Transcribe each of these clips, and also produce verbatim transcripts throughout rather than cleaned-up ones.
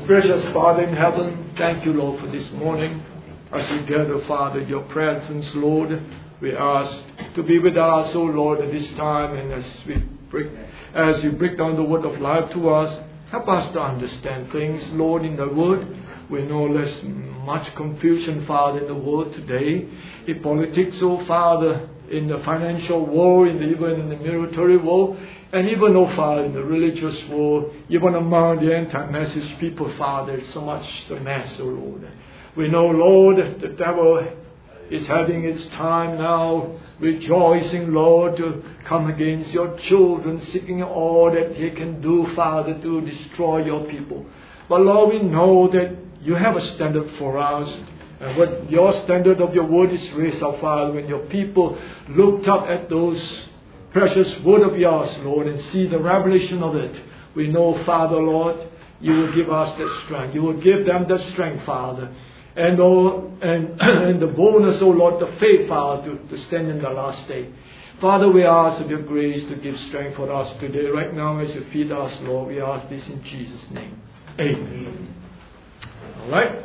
Precious Father in heaven, thank you, Lord, for this morning. As we gather, Father, your presence, Lord, we ask to be with us, oh Lord, at this time. And as we break, as you break down the word of life to us, help us to understand things, Lord, in the word. We know there's much confusion, Father, in the world today. In politics, oh Father, in the financial world, in the, even in the military world, and even, oh Father, in the religious world, even among the anti-message people, Father, there's so much the mess, oh Lord. We know, Lord, that the devil is having its time now, rejoicing, Lord, to come against your children, seeking all that he can do, Father, to destroy your people. But Lord, we know that you have a standard for us. And what your standard of your word is raised up, Father, when your people looked up at those precious word of yours, Lord, and see the revelation of it, we know, Father, Lord, you will give us that strength. You will give them that strength, Father. And, oh, and, and the boldness, oh Lord, the faith, Father, to, to stand in the last day. Father, we ask of your grace to give strength for us today. Right now, as you feed us, Lord, we ask this in Jesus' name. Amen. All right.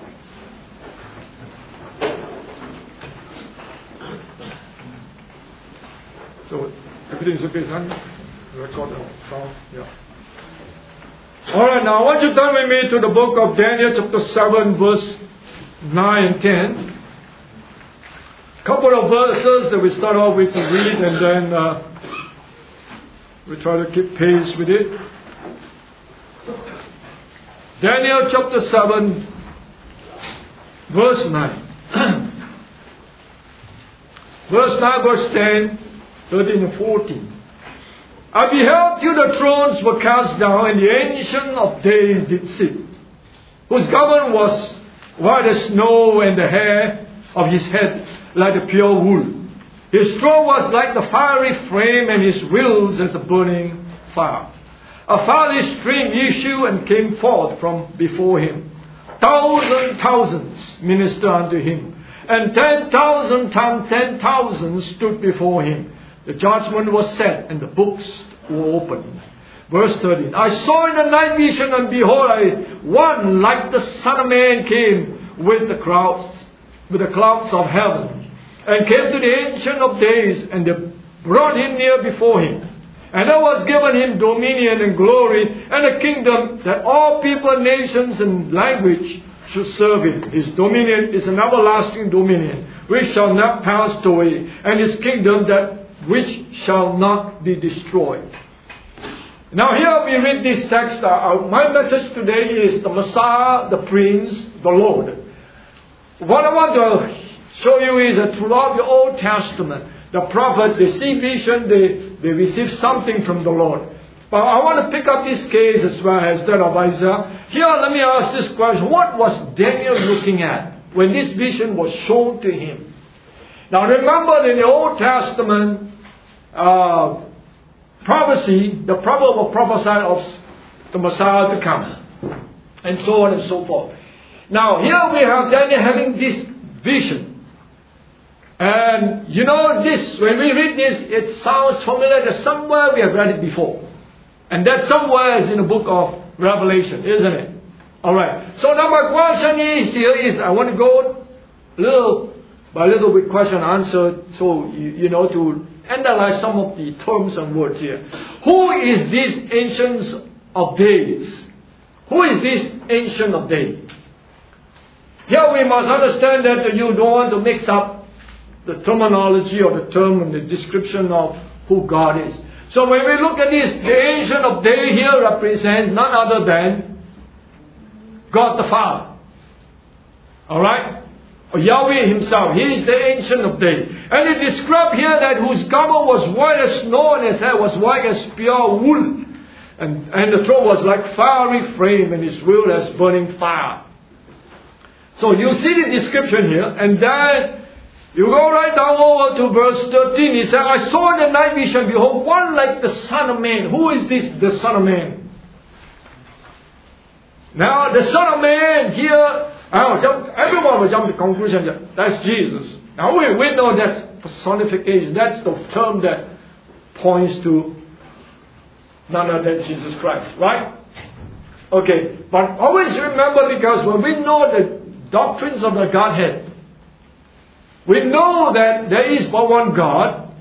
So, everything's okay, son? Record the sound? Yeah. Alright, now I want you to turn with me to the book of Daniel, chapter seven, verse nine and ten. A couple of verses that we start off with to read, and then uh, we try to keep pace with it. Daniel, chapter seven, verse nine. Verse nine, verse ten. thirteen and fourteen. I beheld till the thrones were cast down, and the Ancient of Days did sit, whose garment was white as snow, and the hair of his head like the pure wool. His throne was like the fiery flame, and his wheels as a burning fire. A fiery stream issued and came forth from before him. Thousand thousands ministered unto him, and ten thousand times ten thousand stood before him. The judgment was set, and the books were opened. Verse thirteen. I saw in the night vision, and behold, I, one like the Son of Man came with the clouds, with the clouds of heaven, and came to the Ancient of Days, and they brought him near before him. And there was given him dominion and glory and a kingdom, that all people, nations, and language should serve him. His dominion is an everlasting dominion, which shall not pass away, and his kingdom that which shall not be destroyed. Now here we read this text. Uh, my message today is the Messiah, the Prince, the Lord. What I want to show you is that throughout the Old Testament, the prophets, they see vision, they, they receive something from the Lord. But I want to pick up this case as well as that of Isaiah. Here, let me ask this question. What was Daniel looking at when this vision was shown to him? Now remember, in the Old Testament, Uh, prophecy, the prophet will prophesy of the Messiah to come, and so on and so forth. Now here we have Daniel having this vision, and you know this, when we read this, it sounds familiar that somewhere we have read it before, and that somewhere is in the book of Revelation, isn't it? Alright, so now my question is here is, I want to go little by little with question and answer, so you, you know, to analyze some of the terms and words here. Who is this Ancient of Days? Who is this Ancient of Days? Here we must understand that you don't want to mix up the terminology or the term and the description of who God is. So when we look at this, the Ancient of Days here represents none other than God the Father. Alright? Yahweh himself. He is the Ancient of Days. And it described here that whose garment was white as snow, and his hair was white as pure wool. And, and the throne was like fiery flame, and his wheel as burning fire. So you see the description here, and then you go right down over to verse thirteen. He said, I saw in the night vision, behold, one like the Son of Man. Who is this, the Son of Man? Now, the Son of Man here, everyone will jump to the conclusion that that's Jesus. Now we, we know that's personification. That's the term that points to none other than Jesus Christ, right? Okay, but always remember, because when we know the doctrines of the Godhead, we know that there is but one God,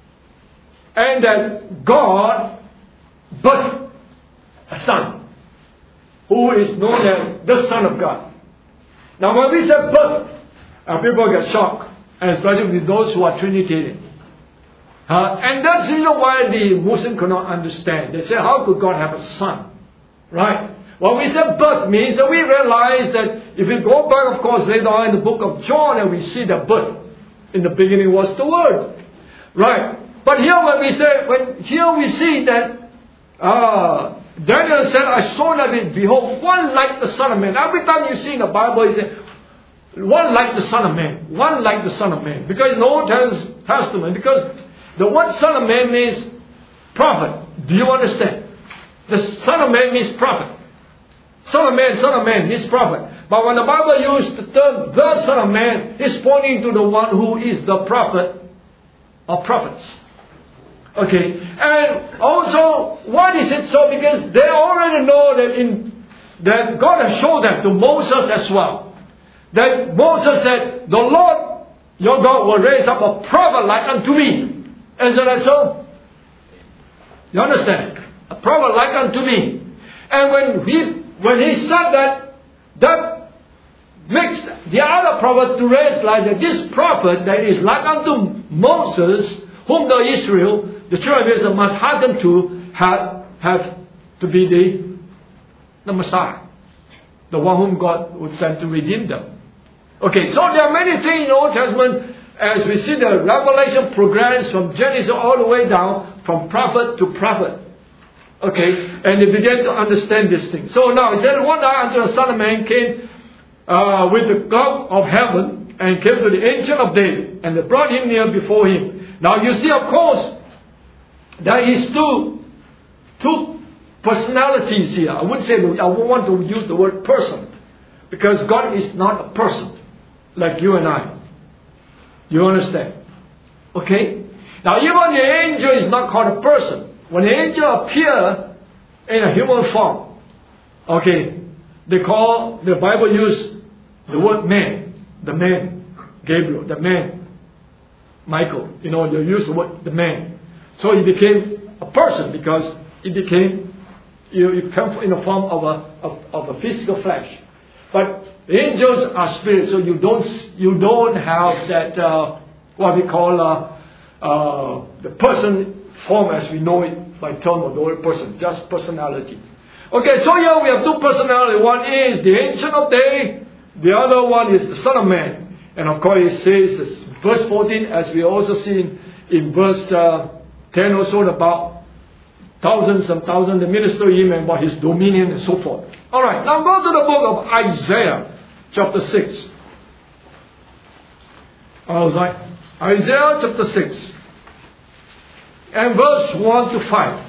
and that God birthed a Son, who is known as the Son of God. Now when we say birth, uh, people get shocked, and especially with those who are Trinitarian. Uh, and that's the reason why the Muslim cannot understand. They say, how could God have a son? Right? Well, we say birth means that we realize that if we go back, of course, later on in the book of John, and we see that birth. In the beginning was the Word. Right? But here when we say, when here we see that uh, Daniel said, I saw that, behold, one like the Son of Man. Every time you see in the Bible, he said, one like the Son of Man. One like the Son of Man. Because in the Old Testament, because the word Son of Man means prophet. Do you understand? The Son of Man means prophet. Son of Man, Son of Man means prophet. But when the Bible uses the term the Son of Man, it's pointing to the one who is the prophet of prophets. Okay. And also, why is it so? Because they already know that in that God has shown that to Moses as well. That Moses said, the Lord your God will raise up a prophet like unto me. Isn't that so? You understand? A prophet like unto me. And when he when he said that, that makes the other prophet to raise like that. This prophet that is like unto Moses, whom the Israel, the children of Israel must hearken to, have, have to be the, the Messiah. The one whom God would send to redeem them. Okay, so there are many things in the Old Testament. As we see the revelation progress from Genesis all the way down, from prophet to prophet. Okay, and they began to understand this thing. So now, it said, one day unto the Son of Man came uh, with the cloud of heaven, and came to the Ancient of Days, and they brought him near before him. Now you see, of course, there is two, two personalities here. I wouldn't say, I won't want to use the word person, because God is not a person, like you and I. You understand? Okay? Now even the angel is not called a person. When the angel appears in a human form, okay, they call, the Bible use the word man. The man. Gabriel. The man. Michael. You know, they use the word the man. So he became a person because he became, you know, it comes in the form of a, of, of a physical flesh. But the angels are spirits, so you don't you don't have that uh, what we call uh, uh, the person form as we know it by term of the word person, just personality. Okay, so here we have two personalities. One is the Ancient of Days, the other one is the Son of Man. And of course it says, verse fourteen, as we also see in, in verse uh, ten or so, about thousands and thousands, the minister of him and about his dominion and so forth. Alright, now go to the book of Isaiah, chapter six. I was like, Isaiah chapter six, and verse one to five.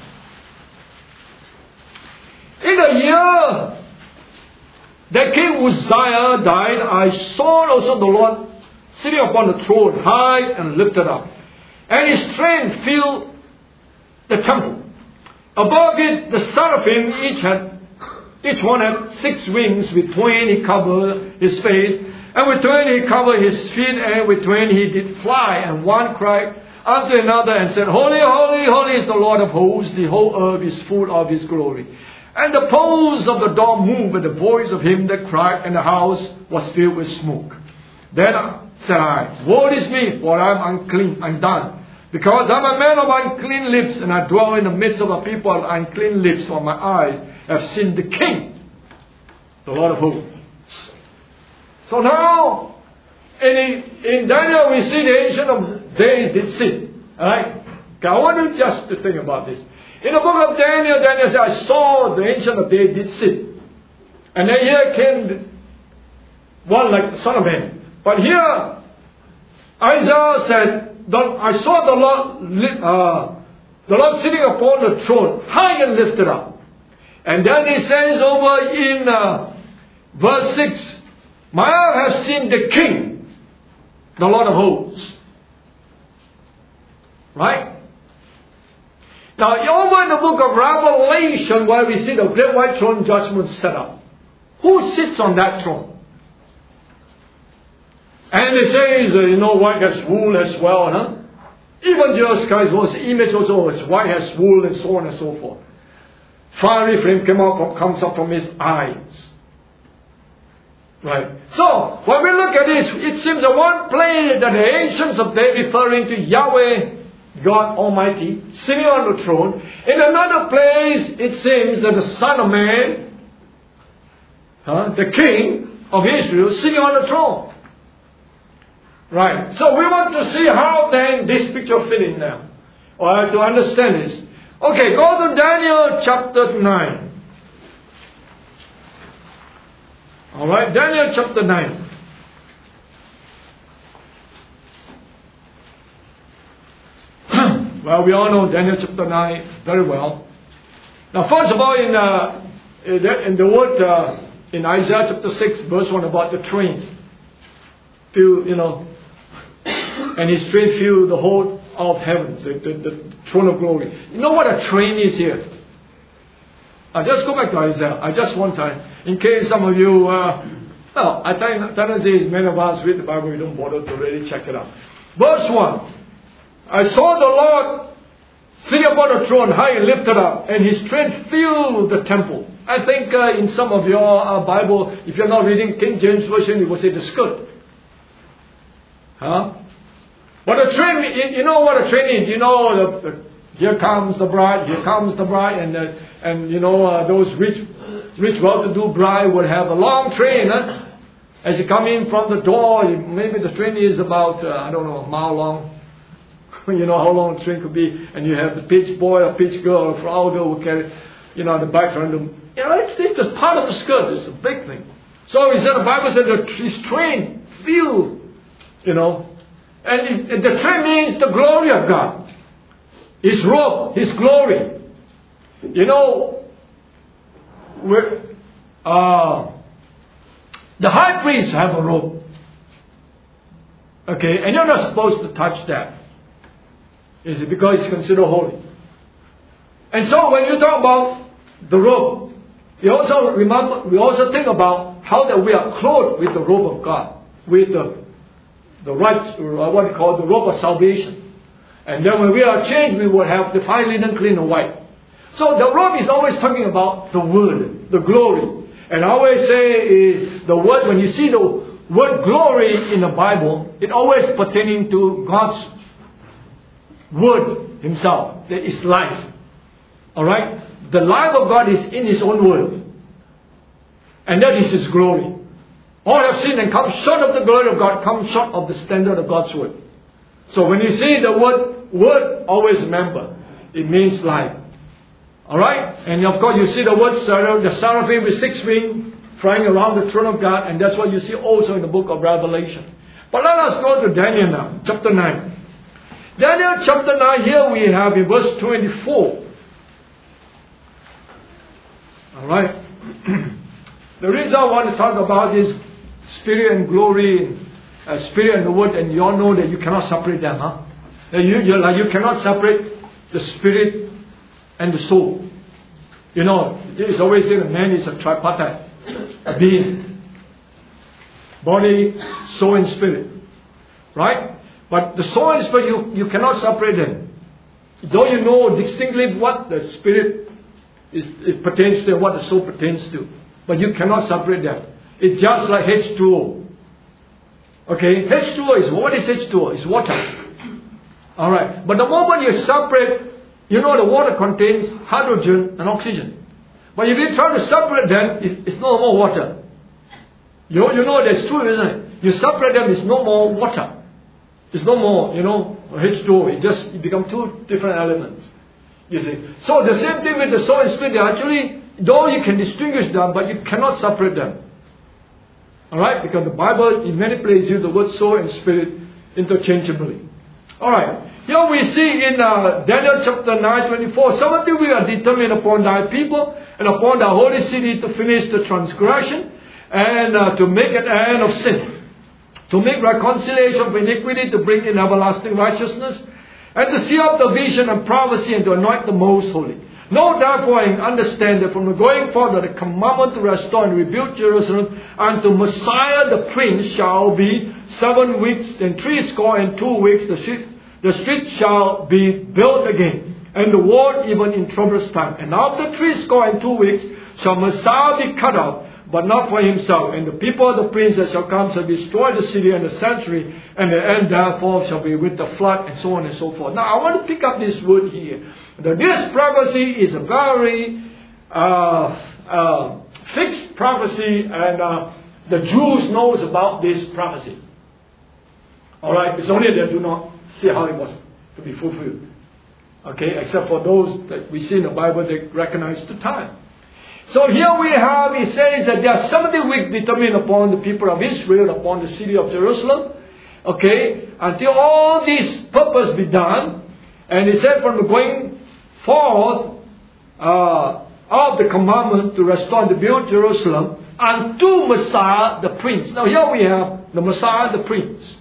In the year that King Uzziah died, I saw also the Lord sitting upon the throne, high and lifted up, and his train filled the temple. Above it, the seraphim each had Each one had six wings. With twain he covered his face, and with twain he covered his feet, and with twain he did fly. And one cried unto another and said, Holy, holy, holy is the Lord of hosts. The whole earth is full of his glory. And the posts of the door moved with the voice of him that cried, and the house was filled with smoke. Then said I, Woe is me, for I am unclean, undone. Because I am a man of unclean lips, and I dwell in the midst of a people of unclean lips, for my eyes have seen the King, the Lord of hosts. So now, in, in Daniel we see the Ancient of Days did sit. Alright? Okay, I want you just to think about this. In the book of Daniel, Daniel said, I saw the Ancient of Days did sit. And then here came one like the Son of Man. But here, Isaiah said, I saw the Lord, uh, the Lord sitting upon the throne, high and lifted up. And then he says over in uh, verse six, my eye has seen the King, the Lord of hosts. Right? Now, over in the book of Revelation, where we see the great white throne judgment set up, who sits on that throne? And it says, uh, you know, white as wool as well, huh? Even Jesus Christ was image also was white as wool and so on and so forth. Fiery flame came out from, comes up from his eyes. Right. So, when we look at this, it seems that one place that the ancients of days referring to Yahweh, God Almighty, sitting on the throne. In another place, it seems that the Son of Man, huh, the King of Israel, sitting on the throne. Right. So we want to see how then this picture fit in now. Or to understand this. Okay, go to Daniel chapter nine. Alright, Daniel chapter nine. Well, we all know Daniel chapter nine very well. Now, first of all, in, uh, in, the, in the word uh, in Isaiah chapter six, verse one, about the train. Fill, you know, and his train filled the whole of heavens, the, the, the throne of glory. You know what a train is here? Uh, just go back to Isaiah. I just one time, in case some of you, uh, well, I think tendency is many of us read the Bible, we don't bother to really check it out. Verse one. I saw the Lord sitting upon a throne, high and lifted up, and his train filled the temple. I think uh, in some of your uh, Bible, if you're not reading King James Version, it will say the skirt. Huh? But a train, you know what a train is? You know, the, the, here comes the bride, here comes the bride, and uh, and you know uh, those rich, rich, well-to-do bride would have a long train. Huh? As you come in from the door, maybe the train is about uh, I don't know a mile long. You know how long a train could be, and you have the pitch boy or pitch girl or flower girl who carry, you know, the back around them. You know, it's, it's just part of the skirt. It's a big thing. So he said, the Bible said that his train filled, you know. And it, it, the train means the glory of God. His robe, His glory. You know, we're, uh, the high priests have a robe. Okay, and you're not supposed to touch that. Is it because it's considered holy? And so when you talk about the robe, you also remember, we also think about how that we are clothed with the robe of God, with the the right, what we call the robe of salvation. And then when we are changed, we will have the fine linen, clean and white. So the robe is always talking about the word, the glory. And I always say uh, the word, when you see the word glory in the Bible, it always pertaining to God's word himself. That is life. Alright? The life of God is in His own word. And that is His glory. All have sinned and come short of the glory of God, come short of the standard of God's word. So when you see the word, word, always remember, it means life. Alright? And of course you see the word, the seraphim with six wings, flying around the throne of God, and that's what you see also in the book of Revelation. But let us go to Daniel now, chapter nine. Daniel chapter nine, here we have in verse twenty-four. Alright? The reason I want to talk about is spirit and glory, uh, spirit and the word, and you all know that you cannot separate them, huh? You, you, like, you cannot separate the spirit and the soul. You know, it's always said that man is a tripartite, a being. Body, soul and spirit. Right? But the soul and spirit, you, you cannot separate them. Though you know distinctly what the spirit is, it pertains to and what the soul pertains to. But you cannot separate them. It's just like H two O. Okay? H two O is, what is H two O? It's water. Alright. But the moment you separate, you know the water contains hydrogen and oxygen. But if you try to separate them, it, it's no more water. You, you know that's true, isn't it? You separate them, it's no more water. It's no more, you know, H two O. It just it becomes two different elements. You see. So the same thing with the soul and spirit. They actually, though you can distinguish them, but you cannot separate them. Alright? Because the Bible in many places uses the word soul and spirit interchangeably. Alright. Here we see in uh, Daniel chapter nine twenty-four, seventy we are determined upon thy people and upon thy holy city to finish the transgression and uh, to make an end of sin, to make reconciliation of iniquity, to bring in everlasting righteousness, and to seal up the vision and prophecy, and to anoint the most holy. Know therefore and understand that from the going forward the commandment to restore and rebuild Jerusalem unto Messiah the Prince shall be seven weeks, and three score and two weeks the street, the street shall be built again, and the wall even in troublous time. And after three score and two weeks shall Messiah be cut off, but not for himself. And the people of the prince that shall come shall destroy the city and the sanctuary, and the end therefore shall be with the flood, and so on and so forth. Now I want to pick up this word here. That this prophecy is a very uh, uh, fixed prophecy, and uh, the Jews knows about this prophecy. Alright, it's only they do not see how it was to be fulfilled. Okay, except for those that we see in the Bible, they recognize the time. So here we have, it says that there are seventy weeks determined upon the people of Israel, upon the city of Jerusalem. Okay, until all this purpose be done. And he said from the going forth uh, of the commandment to restore and to build Jerusalem unto Messiah the Prince. Now here we have the Messiah the Prince.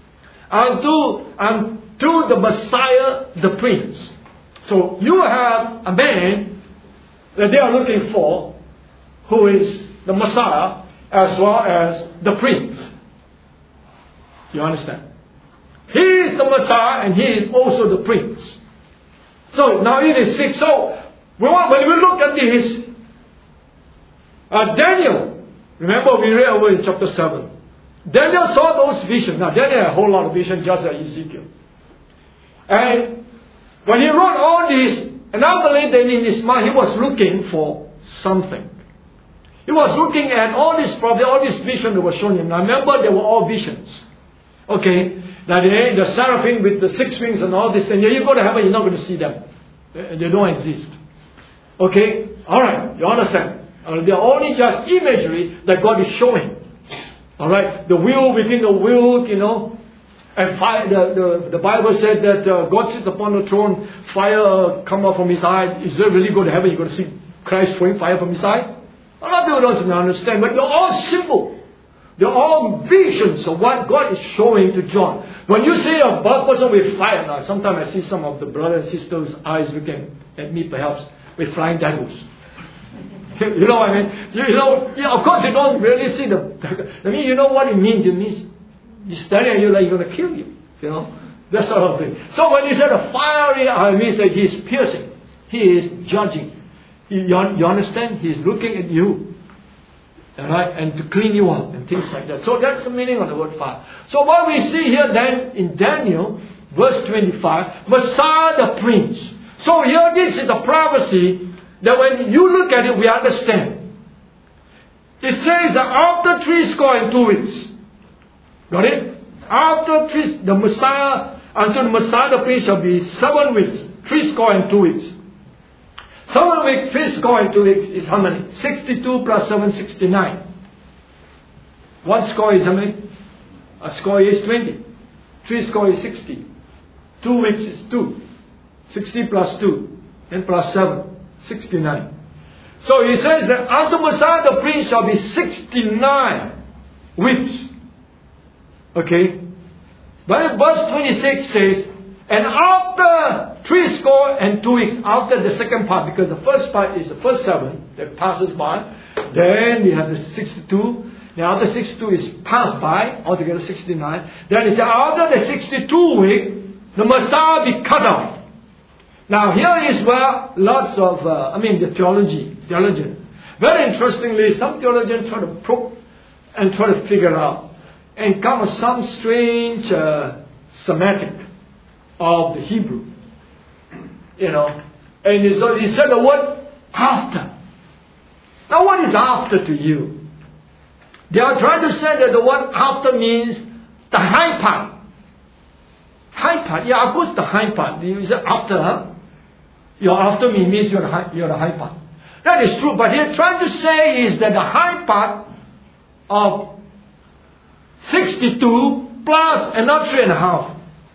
Unto, unto the Messiah the Prince. So you have a man that they are looking for, who is the Messiah as well as the Prince. You understand? He is the Messiah and he is also the Prince. So now it is fixed. So when we look at this, uh, Daniel, remember we read over in chapter seven. Daniel saw those visions. Now Daniel had a whole lot of visions just like Ezekiel. And when he wrote all this, and after later in his mind he was looking for something. He was looking at all this prophecy, all this vision that was shown him. Now remember, they were all visions. Okay, now the, the seraphim with the six wings and all this, and you go to heaven, you're not going to see them. They, they don't exist. Okay, alright, you understand. Uh, they're only just imagery that God is showing. Alright, the wheel within the wheel, you know, and fire, the, the, the Bible said that uh, God sits upon the throne, fire uh, come out from his eye. Is there really go to heaven? You're going to see Christ throwing fire from his eye? A lot of people don't understand, but they're all simple. They're all visions of what God is showing to John. When you see a bad person with fire, now sometimes I see some of the brothers and sisters' eyes looking at me perhaps with flying devils. You know what I mean? You, you know, yeah, of course you don't really see the... I mean, you know what it means. It means he's staring at you like he's going to kill you. You know? That sort of thing. So when he said a fiery eye, it means that he is piercing. He is judging. You, you understand? He's looking at you. Alright, and to clean you up and things like that. So that's the meaning of the word fire. So what we see here then in Daniel, verse twenty-five, Messiah the Prince. So here this is a prophecy that when you look at it, we understand. It says that after three score and two weeks. Got it? After three, the Messiah, until the Messiah the Prince shall be seven weeks. Three score and two weeks. Seven weeks, three score and two weeks is how many? sixty-two plus seven, sixty-nine. One score is how many? A score is twenty. Three score is sixty. Two weeks is two. sixty plus two. And plus seven. sixty-nine. So he says that after Messiah the Prince shall be sixty-nine weeks. Okay. But verse twenty-six says, and after three score and two weeks, after the second part, because the first part is the first seven that passes by, then you have the sixty-two. Now after sixty-two is passed by, altogether sixty-nine. Then he said, after the sixty-two week, the Messiah be cut off. Now here is where lots of, uh, I mean the theology, theologian. Very interestingly, some theologians try to probe and try to figure out and come with some strange uh, semantic of the Hebrew. You know, and he said the word after. Now what is after to you? They are trying to say that the word after means the high part. High part, yeah, of course the high part. You say after, huh? Your after me means you're the high, you're the high part. That is true, but they're trying to say is that the high part of sixty-two plus another three and a half.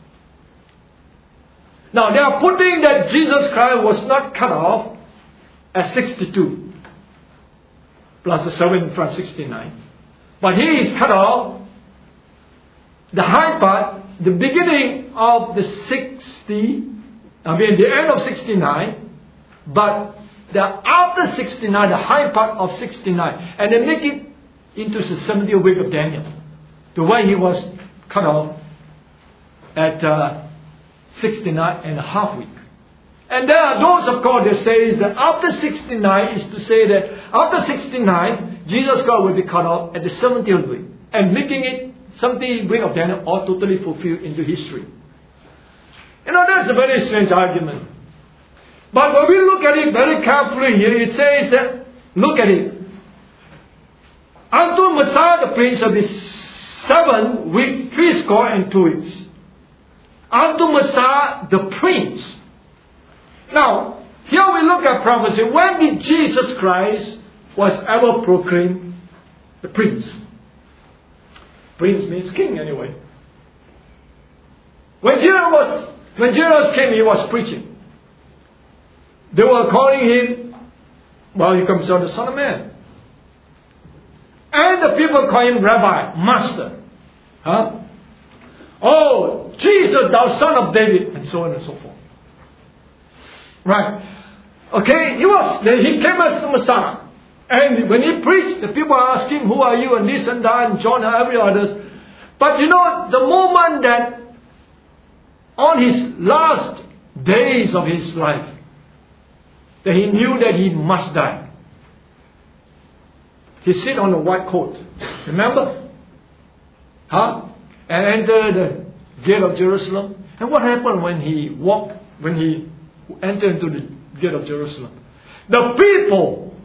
Now they are putting that Jesus Christ was not cut off at sixty-two plus the seven in front, sixty-nine. But he is cut off the high part the beginning of the sixty, I mean the end of sixty-nine, but the after sixty-nine, the high part of sixty-nine, and they make it into the seventieth week of Daniel, the way he was cut off at uh, sixty-nine and a half week. And there are those, of course, that says that after sixty-nine is to say that after sixty-nine, Jesus Christ will be cut off at the seventieth week, and making it seventieth week of Daniel all totally fulfilled into history. You know, that's a very strange argument. But when we look at it very carefully here, it says that, look at it. Unto Messiah the Prince of the seven weeks, three score and two weeks. Unto Messiah the Prince. Now, here we look at prophecy. When did Jesus Christ was ever proclaimed the Prince? Prince means king anyway. When Jesus was, when Jesus came, he was preaching. They were calling him, well, he comes out the Son of Man. And the people call him Rabbi, Master. Huh? Oh, Jesus, thou Son of David, and so on and so forth. Right. Okay, he was, he came as the Messiah. And when he preached, the people asked him, who are you, and this and that, and John and every others. But you know, the moment that on his last days of his life, that he knew that he must die. He sit on a white coat. Remember? Huh? And enter the gate of Jerusalem. And what happened when he walked, when he entered into the gate of Jerusalem? The people,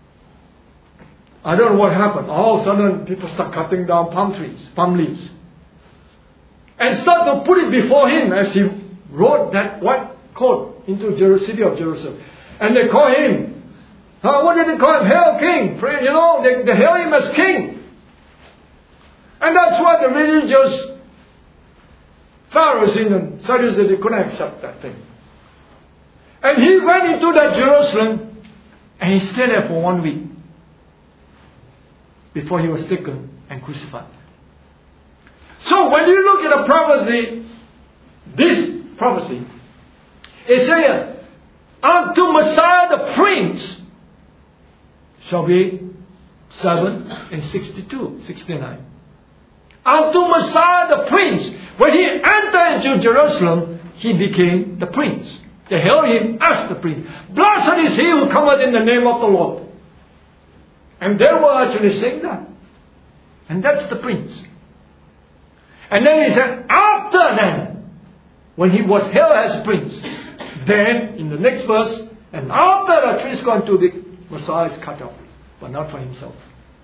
I don't know what happened. All of a sudden, people start cutting down palm trees, palm leaves. And start to put it before him as he rode that white coat into the city of Jerusalem. And they call him, uh, what did they call him? Hail King. You know, they, they hail him as king. And that's why the religious Pharisees and Sadducees, they couldn't accept that thing. And he went into that Jerusalem and he stayed there for one week before he was taken and crucified. So when you look at the prophecy, this prophecy, it says, unto Messiah the Prince shall be seven and sixty-two, sixty-nine. Unto Messiah the Prince, when he entered into Jerusalem, he became the Prince. They hailed him as the Prince. Blessed is he who cometh in the name of the Lord. And they were actually saying that. And that's the Prince. And then he said, after that, when he was hailed as Prince, then in the next verse, and after the three score and two weeks, Messiah is cut off, but not for himself.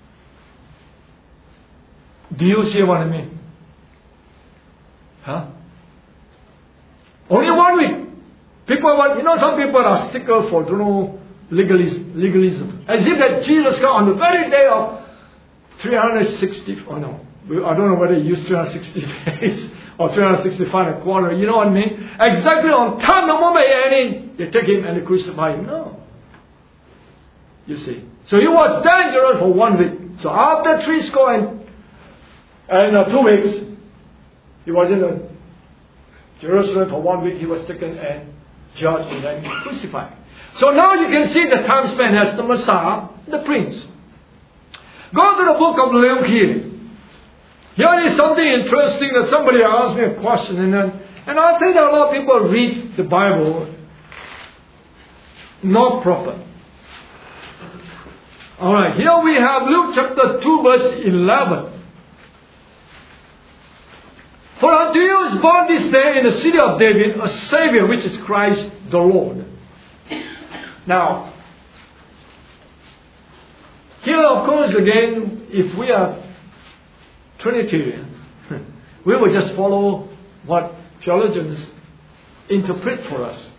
Do you see what I mean? Huh? Only one week. People want, you know, some people are stickers for, you know, legalism, legalism. As if that Jesus came on the very day of three hundred sixty, oh no, I don't know whether he used three hundred sixty days or three hundred sixty-five and a quarter, you know what I mean? Exactly on time, the moment he entered, they take him and they crucify him. No. You see. So he was dangerous for one week. So after three score and, and uh, two weeks, he was in uh, Jerusalem for one week. He was taken and judged and then crucified. So now you can see the time span as the Messiah, the Prince. Go to the book of Luke here. Here is something interesting that somebody asked me a question, and then, and I think that a lot of people read the Bible not proper. Alright, here we have Luke chapter two verse eleven. For unto you is born this day in the city of David a Savior, which is Christ the Lord. Now, here of course again, if we are Trinitarian, we will just follow what theologians interpret for us.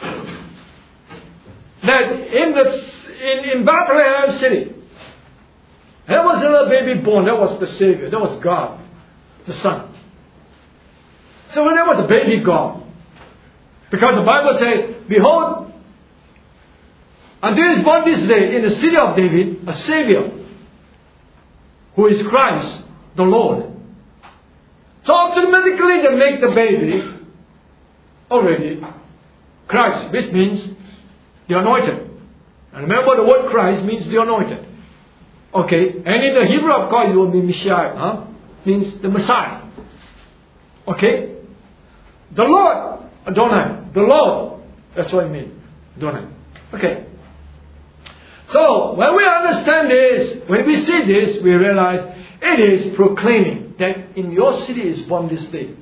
That in the in, in Bethlehem city, there was a little baby born. That was the Savior. That was God, the Son. So when there was a baby God, because the Bible says, behold, until is born this day in the city of David a Savior, who is Christ the Lord. So automatically they make the baby already Christ, which means the anointed. And remember, the word Christ means the anointed. Okay, and in the Hebrew, of course, it will be Messiah, huh? Means the Messiah. Okay? The Lord, Adonai, the Lord, that's what it means, Adonai. Okay. So, when we understand this, when we see this, we realize it is proclaiming that in your city is born this day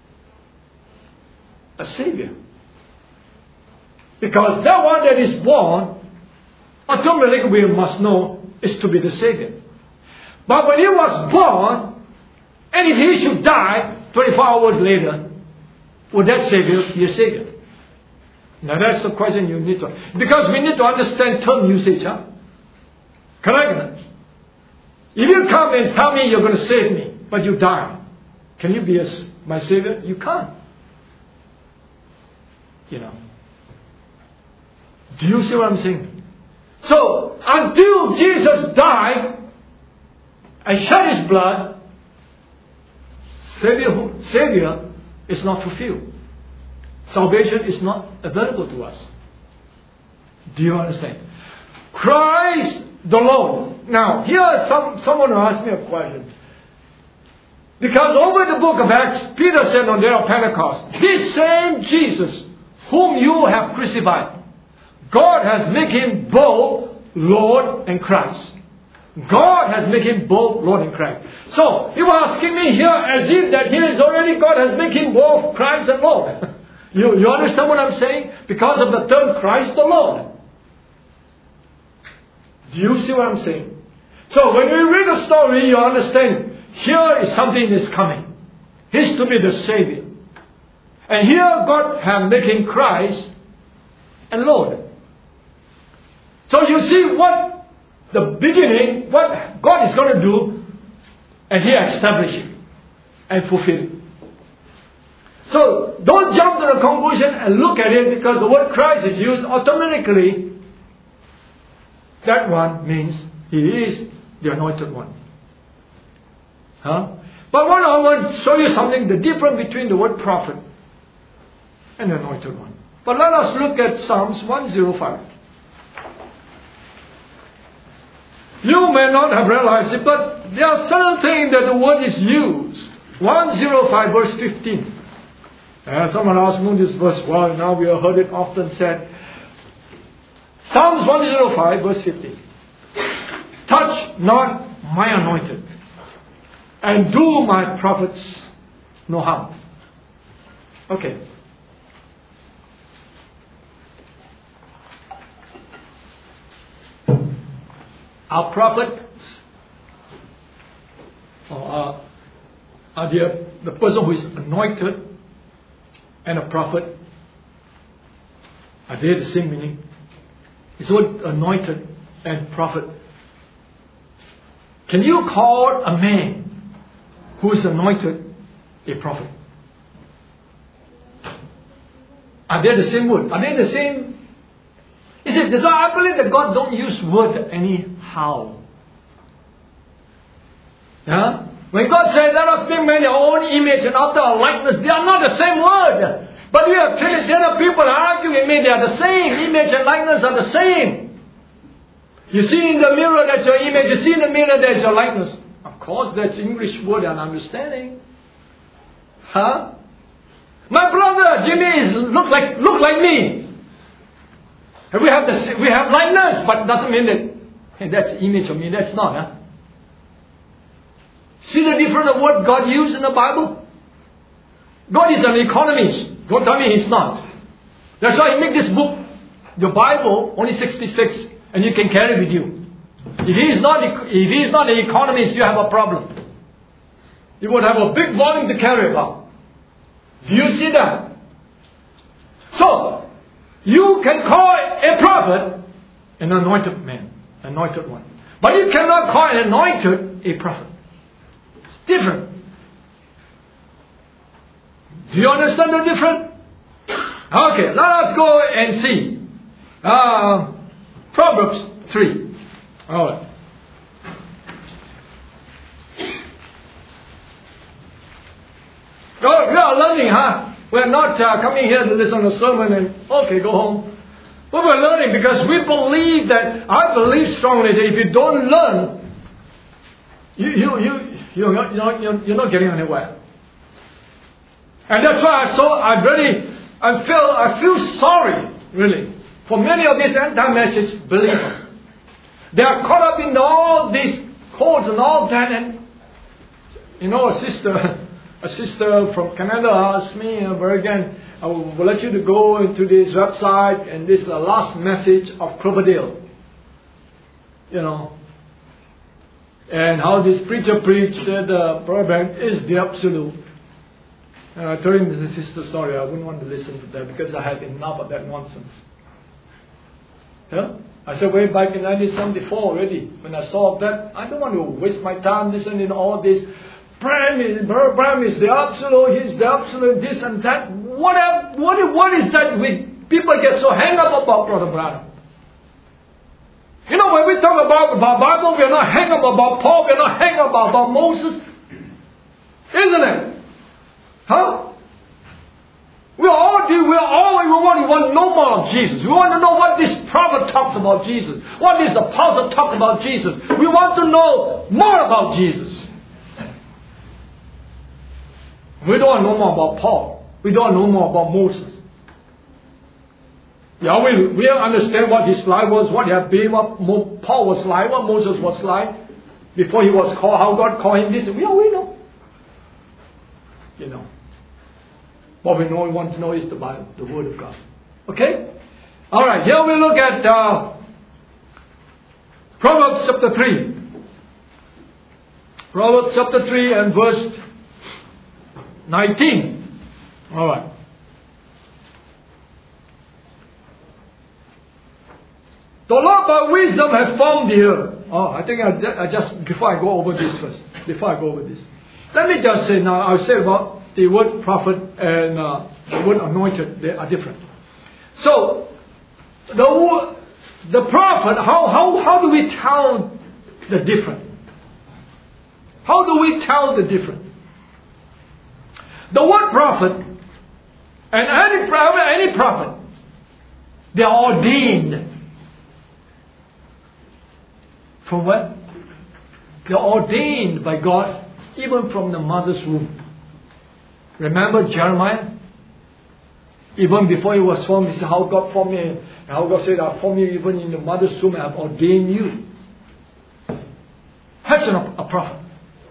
a Savior. Because that one that is born, automatically we must know is to be the Savior. But when he was born, and if he should die twenty-four hours later, would that Savior be a Savior? Now that's the question you need to, because we need to understand term usage. Huh? Correct? If you come and tell me you're going to save me, but you die, can you be a, my Savior? You can't. You know. Do you see what I'm saying? So, until Jesus died and shed his blood, Savior, Savior is not fulfilled. Salvation is not available to us. Do you understand? Christ the Lord. Now, here some, someone asked me a question. Because over the book of Acts, Peter said on the day of Pentecost, this same Jesus whom you have crucified, God has made him both Lord and Christ. God has made him both Lord and Christ. So, he was asking me here as if that he is already, God has made him both Christ and Lord. you, you understand what I'm saying? Because of the term Christ the Lord. Do you see what I'm saying? So, when you read the story, you understand, here is something that is coming. He's to be the Savior. And here God has made him Christ and Lord. So you see what the beginning, what God is going to do, and he established it and fulfilled it. So don't jump to the conclusion and look at it because the word Christ is used automatically. That one means he is the anointed one. Huh? But what I want to show you something, the difference between the word prophet and the anointed one. But let us look at Psalms one oh five. You may not have realized it, but there are certain things that the word is used. one oh five verse fifteen. Uh, someone asked me this verse, well, now we have heard it often said. Psalms one oh five verse fifteen. Touch not my anointed, and do my prophets no harm. Okay. Our prophets or are, are the, the person who is anointed and a prophet. Are they the same meaning? It's what anointed and prophet. Can you call a man who is anointed a prophet? Are they the same word? Are they the same? Is it? So I believe that God don't use word anyhow. Yeah? When God said, let us make man in our own image and after our likeness, they are not the same word. But you have ten people arguing with me, they are the same. Image and likeness are the same. You see in the mirror that's your image, you see in the mirror that's your likeness. Of course, that's English word and understanding. Huh? My brother Jimmy is look like look like me. And we have the we have likeness, but it doesn't mean that hey, that's image of me. That's not, huh? See the difference of what God used in the Bible? God is an economist. Don't tell me he's not. That's why he made this book, the Bible, only sixty-six, and you can carry it with you. If he is not, if he is not an economist, you have a problem. You would have a big volume to carry about. Do you see that? So, you can call a prophet an anointed man, anointed one. But you cannot call an anointed a prophet. It's different. Do you understand the difference? Okay, let us go and see. Uh, Proverbs three. All right. Oh, we are learning, huh? We're not uh, coming here to listen to a sermon and, okay, go home. But we're learning because we believe that, I believe strongly that if you don't learn, you, you, you, you're, not, you're, not, you're not getting anywhere. And that's why I saw, I really, I feel, I feel sorry, really, for many of these anti-message believers. They are caught up in all these codes and all that, and, you know, a sister, a sister from Canada asked me, uh, again, I will, will let you to go into this website, and this is the last message of Cloverdale. You know, and how this preacher preached that the problem is the absolute. And I told him, the sister, sorry, I wouldn't want to listen to that because I had enough of that nonsense. Yeah? I said way back in nineteen seventy-four already, when I saw that, I don't want to waste my time listening to all this. Bram is, Bram is the absolute, he's the absolute, this and that. What, what, what is that we, people get so hung up about, Brother Branham? You know, when we talk about the Bible, we're not hung up about Paul, we're not hung up about Moses. Isn't it? Huh? We all do, we all, we want, we want to know more of Jesus. We want to know what this prophet talks about Jesus. What this apostle talks about Jesus. We want to know more about Jesus. We don't know more about Paul. We don't know more about Moses. Yeah, we, we understand what his life was, what he had been, what Paul was like, what Moses was like, before he was called, how God called him this. We, we know. You know. What we know, we want to know is the Bible, the Word of God. Okay? Alright, here we look at uh, Proverbs chapter three. Proverbs chapter three and verse nineteen. Alright. The Lord by wisdom has formed the earth. Oh, I think I, I just, before I go over this first, before I go over this, let me just say now, I'll say about the word prophet and uh, the word anointed, they are different. So, the the prophet, how, how, how do we tell the difference? How do we tell the difference? The word prophet and any prophet, any prophet, they are ordained. From what? They are ordained by God even from the mother's womb. Remember Jeremiah? Even before he was formed, he said, how God formed me, and how God said, I formed you even in the mother's womb, I have ordained you. That's an, a prophet.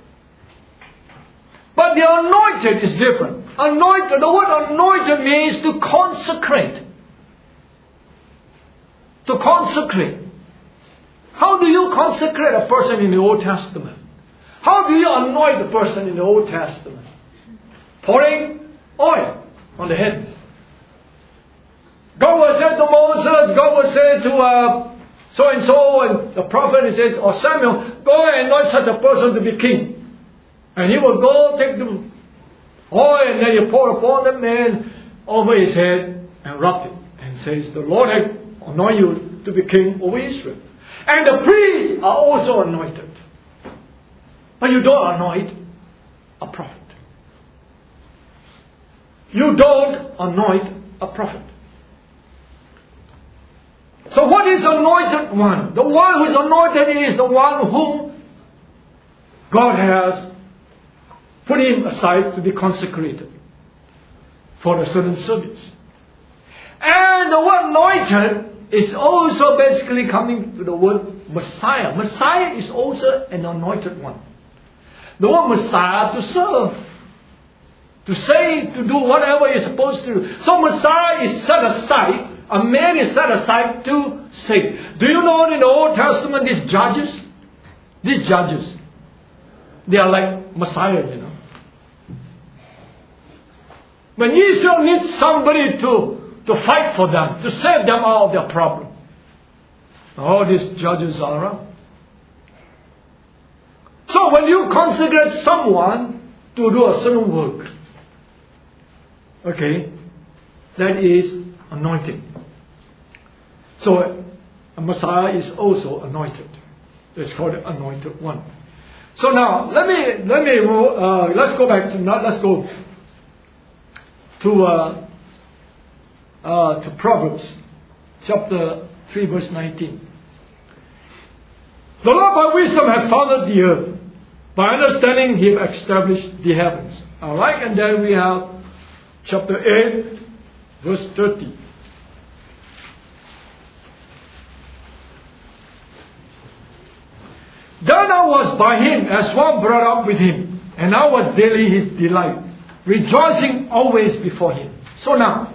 But the anointed is different. Anointed, the word anointed means to consecrate. To consecrate. How do you consecrate a person in the Old Testament? How do you anoint a person in the Old Testament? Pouring oil on the head. God will say to Moses, God will say to uh, so-and-so, and the prophet, he says, or Samuel, go and anoint such a person to be king. And he will go take the oil and then you pour upon the man over his head and rub it. And says, the Lord has anointed you to be king over Israel. And the priests are also anointed. But you don't anoint a prophet. You don't anoint a prophet. So what is anointed one? The one who is anointed is the one whom God has put him aside to be consecrated for a certain service. And the word anointed is also basically coming to the word Messiah. Messiah is also an anointed one. The word Messiah, to serve, to say, to do whatever you're supposed to do. So Messiah is set aside. A man is set aside to save. Do you know in the Old Testament these judges? These judges, they are like Messiah, you know. When Israel needs somebody to, to fight for them, to save them out of their problem, all these judges are around. So when you consecrate someone to do a certain work, okay, that is anointing. So a Messiah is also anointed. It's called the anointed one. So now let me let me uh, let's go back to now let's go to uh, uh, to Proverbs chapter three verse nineteen. The Lord by wisdom hath founded the earth. By understanding He hath established the heavens. Alright, and then we have chapter eight verse thirty. Then I was by Him as one brought up with Him, and I was daily His delight, rejoicing always before Him. So now,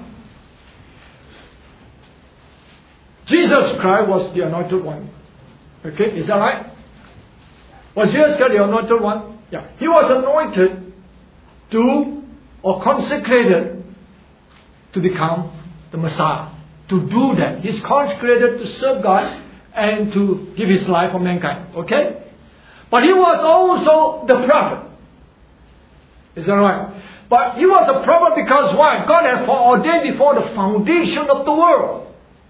Jesus Christ was the anointed one. Okay, is that right? Was Jesus Christ the anointed one? Yeah. He was anointed to, or consecrated to become the Messiah. To do that. He's consecrated to serve God and to give His life for mankind. Okay? But He was also the prophet. Is that right? But He was a prophet because why? God had foreordained before the foundation of the world.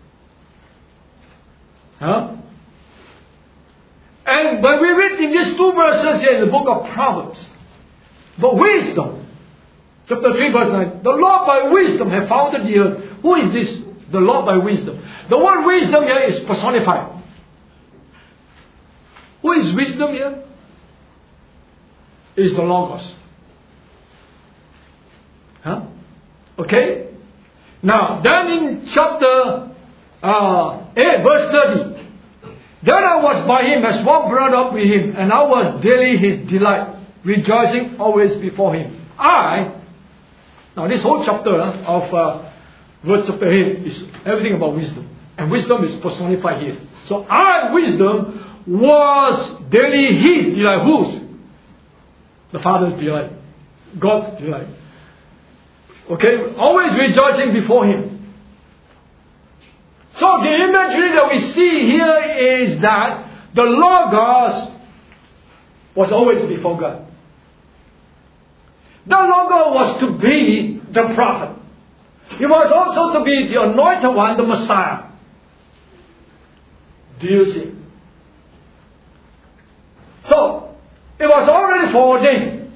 Huh? And when we read in these two verses here in the book of Proverbs, but wisdom, chapter three verse nine, the Lord by wisdom hath founded the earth. Who is this? The Lord by wisdom. The word wisdom here is personified. Who is wisdom here? Is the Logos. Huh? Okay? Now, then in chapter uh, eight verse thirty, then I was by Him as one brought up with Him, and I was daily His delight, rejoicing always before Him. I, now this whole chapter uh, of uh, verse chapter eight is everything about wisdom. And wisdom is personified here. So I, wisdom, was daily His delight. Whose? The Father's delight. God's delight. Okay? Always rejoicing before Him. So the imagery that we see here is that the Logos was always before God. The Logos was to be the prophet. He was also to be the anointed one, the Messiah. Do you see? So, it was already foreordained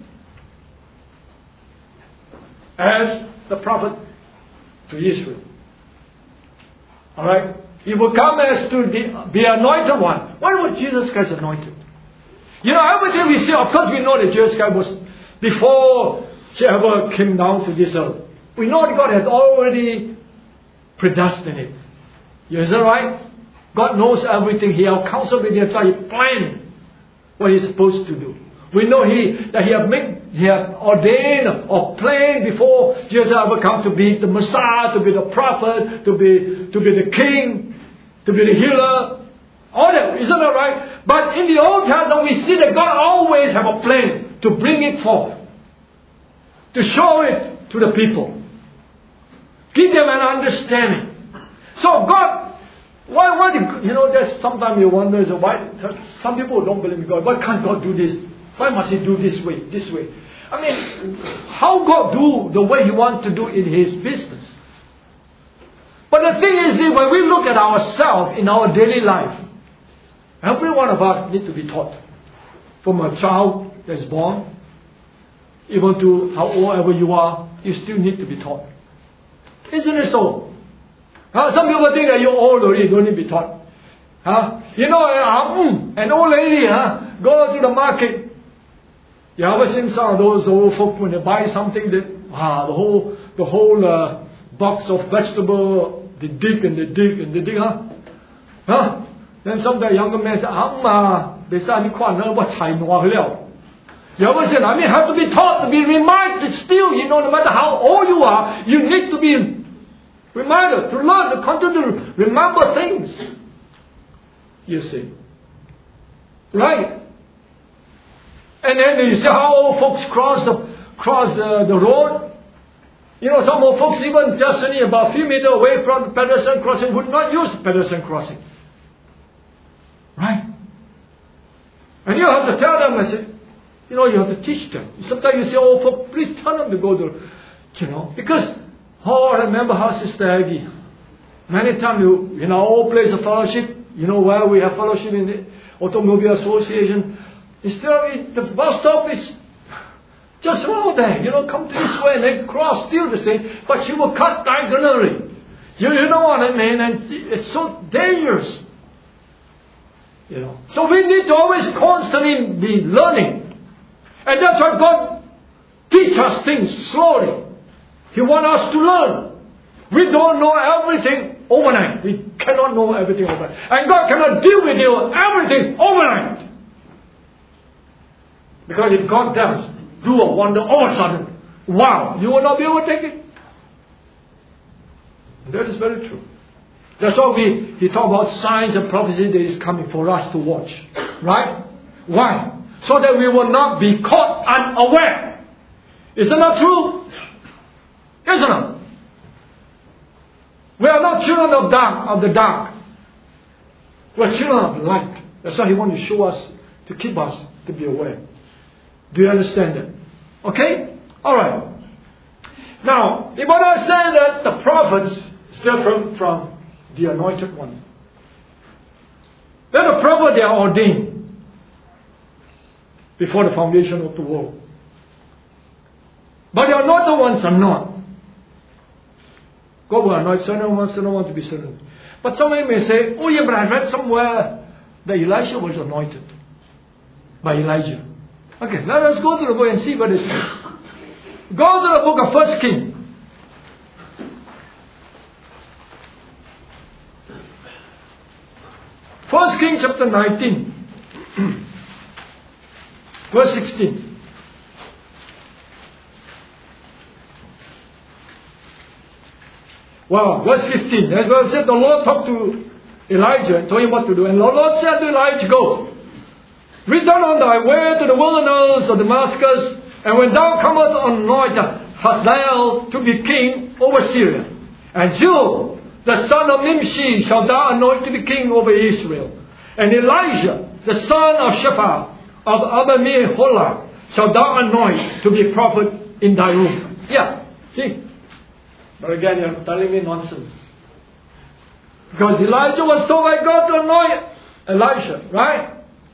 as the prophet to Israel. Alright? He will come as to the, the anointed one. When was Jesus Christ anointed? You know, everything we see, of course we know that Jesus Christ was before He ever came down to this earth. We know that God had already predestined it. Is that right? God knows everything. He has counseled with Himself. He planned what He's supposed to do. We know He that He have made, He have ordained or planned before Jesus ever come to be the Messiah, to be the prophet, to be to be the king, to be the healer. All that, isn't that right? But in the Old Testament we see that God always have a plan to bring it forth, to show it to the people, give them an understanding. So God, why, why did, you know, there's sometimes you wonder, so why some people don't believe in God. Why can't God do this? Why must He do this way, this way? I mean, how God do the way He wants to do in His business? But the thing is that when we look at ourselves in our daily life, every one of us need to be taught. From a child that's born, even to how old ever you are, you still need to be taught. Isn't it so? Uh, some people think that you're old already, you don't need to be taught. Huh? You know, uh, mm, an old lady huh, go to the market. You ever seen some of those old folk when they buy something that ah, the whole the whole uh, box of vegetable, they dig and they dig and they dig, huh? Huh? Then some of the younger men say, ah, they say, you ever seen? I mean, have to be taught, to be reminded still, you know, no matter how old you are, you need to be reminded, to learn, to continue to remember things. You see. Right? And then you see how old folks cross the cross the, the road. You know, some old folks even just only about a few meters away from the pedestrian crossing would not use the pedestrian crossing. Right? And you have to tell them, I say, you know, you have to teach them. Sometimes you say, oh, folks, please tell them to go to, you know, because, oh, I remember how Sister Aggie, many times you, in our old place of fellowship, you know, where we have fellowship in the Automobile Association, instead of the bus stop is Just round there, you know, come to this way and then cross, still the same, but she will cut diagonally. You, you know what I mean? And it's so dangerous. You know. So we need to always constantly be learning. And that's why God teaches us things slowly. He wants us to learn. We don't know everything overnight. We cannot know everything overnight. And God cannot deal with you everything overnight. Because if God does do a wonder all of a sudden, wow, you will not be able to take it. That is very true. That's why we, he talk about signs and prophecy that is coming for us to watch. Right? Why? So that we will not be caught unaware. Is that not true? Isn't it? We are not children of dark, of the dark. We are children of light. That's why he wants to show us, to keep us, to be aware. Do you understand that? Okay? Alright. Now, if what I say that the prophets is different from the anointed one. Then the prophet, they are ordained before the foundation of the world. But the anointed ones are not. God will anoint certain ones, certain ones to be certain. But somebody may say, oh yeah, but I read somewhere that Elisha was anointed by Elijah. Okay, let us go to the book and see what it says. Go to the book of First Kings. First Kings chapter nineteen. Verse sixteen. Wow, verse fifteen. As well said, the Lord talked to Elijah and told him what to do. And the Lord said to Elijah, go. Return on thy way to the wilderness of Damascus, and when thou comest anoint Hazael to be king over Syria. And Jehu, the son of Nimshi, shall thou anoint to be king over Israel. And Elijah, the son of Shaphat, of Abel-meholah, shall thou anoint to be prophet in thy room. Yeah, see? But again, you're telling me nonsense. Because Elijah was told by God to anoint Elisha, right?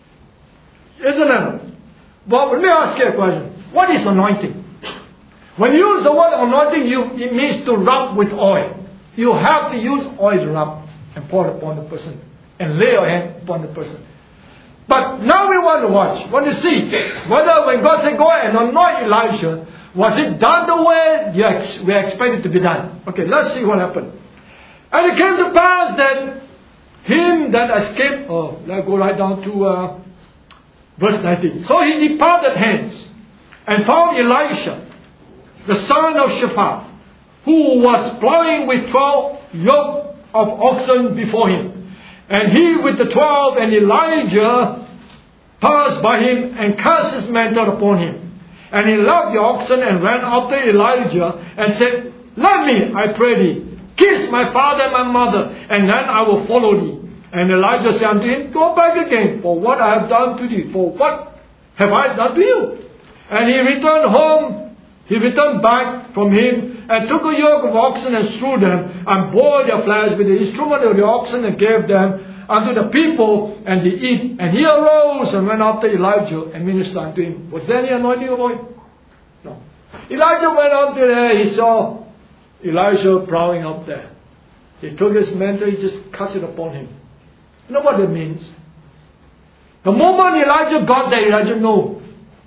Isn't it? But let me ask you a question. What is anointing? When you use the word anointing, you, it means to rub with oil. You have to use oil to rub and pour upon the person and lay your hand upon the person. But now we want to watch, want to see whether when God said go and anoint Elisha, was it done the way you ex- we expected it to be done? Okay, let's see what happened. And it came to pass that him that escaped, oh, let's go right down to uh, verse nineteen. So he departed hence and found Elisha, the son of Shaphat, who was plowing with twelve yoke of oxen before him. And he with the twelve, and Elijah passed by him and cast his mantle upon him. And he left the oxen and ran after Elijah and said, let me, I pray thee, kiss my father and my mother, and then I will follow thee. And Elijah said unto him, go back again, for what I have done to thee, for what have I done to you? And he returned home, he returned back from him, and took a yoke of oxen and slew them, and bore their flesh with the instrument of the oxen, and gave them unto the people, and they eat. And he arose and went after Elijah and ministered unto him. Was there any anointing upon him? No. Elijah went up there, he saw Elisha plowing up there. He took his mantle, he just cast it upon him. You know what that means? The moment Elijah got there, Elijah knew.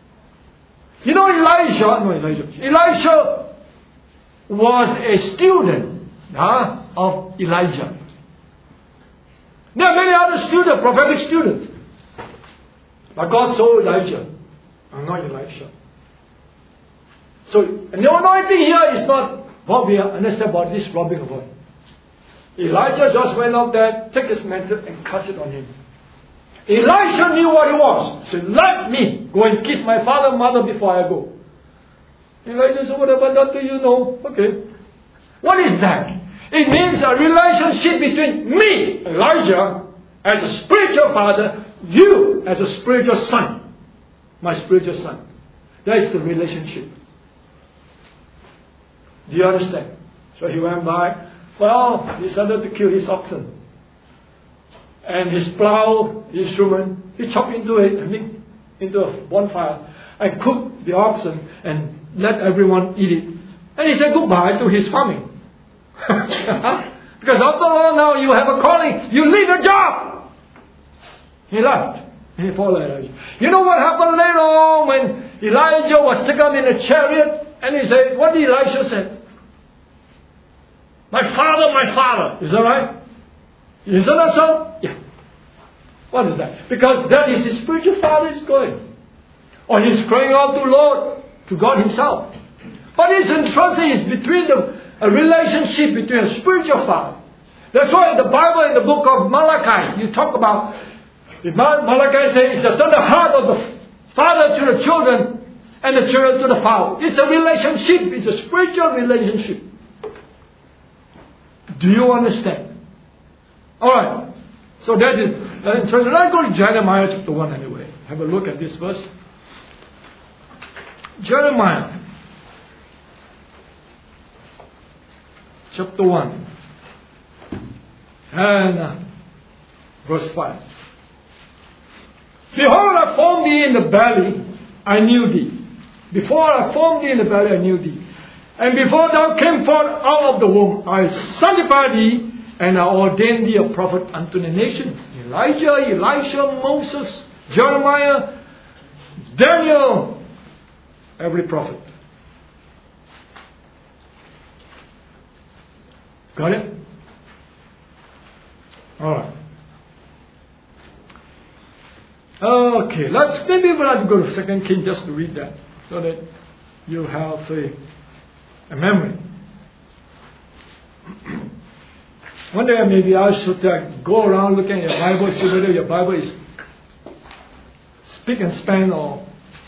You know Elisha, no Elijah, Elisha was a student huh, of Elijah. There are many other students, prophetic students. But God saw Elijah, and not Elisha. So, and the anointing here is not what we understand about this rubbing of oil. Elijah just went up there, took his mantle and cast it on him. Elisha knew what it was. He said, let me go and kiss my father and mother before I go. Elijah said, what have I done to you? No. Okay. What is that? It means a relationship between me, Elijah, as a spiritual father, you as a spiritual son. My spiritual son. That is the relationship. Do you understand? So he went by. Well, he started to kill his oxen. And his plow instrument, he chopped into it, I mean, into a bonfire. and cook the oxen and let everyone eat it. And he said goodbye to his farming. Because after all, now you have a calling. You leave your job. He left. He followed Elijah. You know what happened later on when Elijah was taken in a chariot? And he said, what did Elisha say? My father, my father. Is that right? Is that so? Yeah. What is that? Because that is his spiritual father is going. Or he's crying out to Lord, to God himself. But it's interesting, it's between the a relationship between a spiritual father. That's why in the Bible, in the book of Malachi, you talk about, Malachi says it's on the heart of the father to the children and the children to the father. It's a relationship. It's a spiritual relationship. Do you understand? Alright. So that is uh, interesting. Let's go to Jeremiah chapter one anyway. Have a look at this verse. Jeremiah chapter one and uh, verse five. Behold, I formed thee in the belly, I knew thee. Before I formed thee in the belly, I knew thee. And before thou came forth out of the womb, I sanctified thee, and I ordained thee a prophet unto the nation. Elijah, Elisha, Moses, Jeremiah, Daniel, every prophet. Got it? Alright. Okay, let's maybe we'll have to go to Second Kings just to read that, so that you have a, a memory. One day maybe I should uh, go around looking at your Bible, see whether your Bible is spick and span or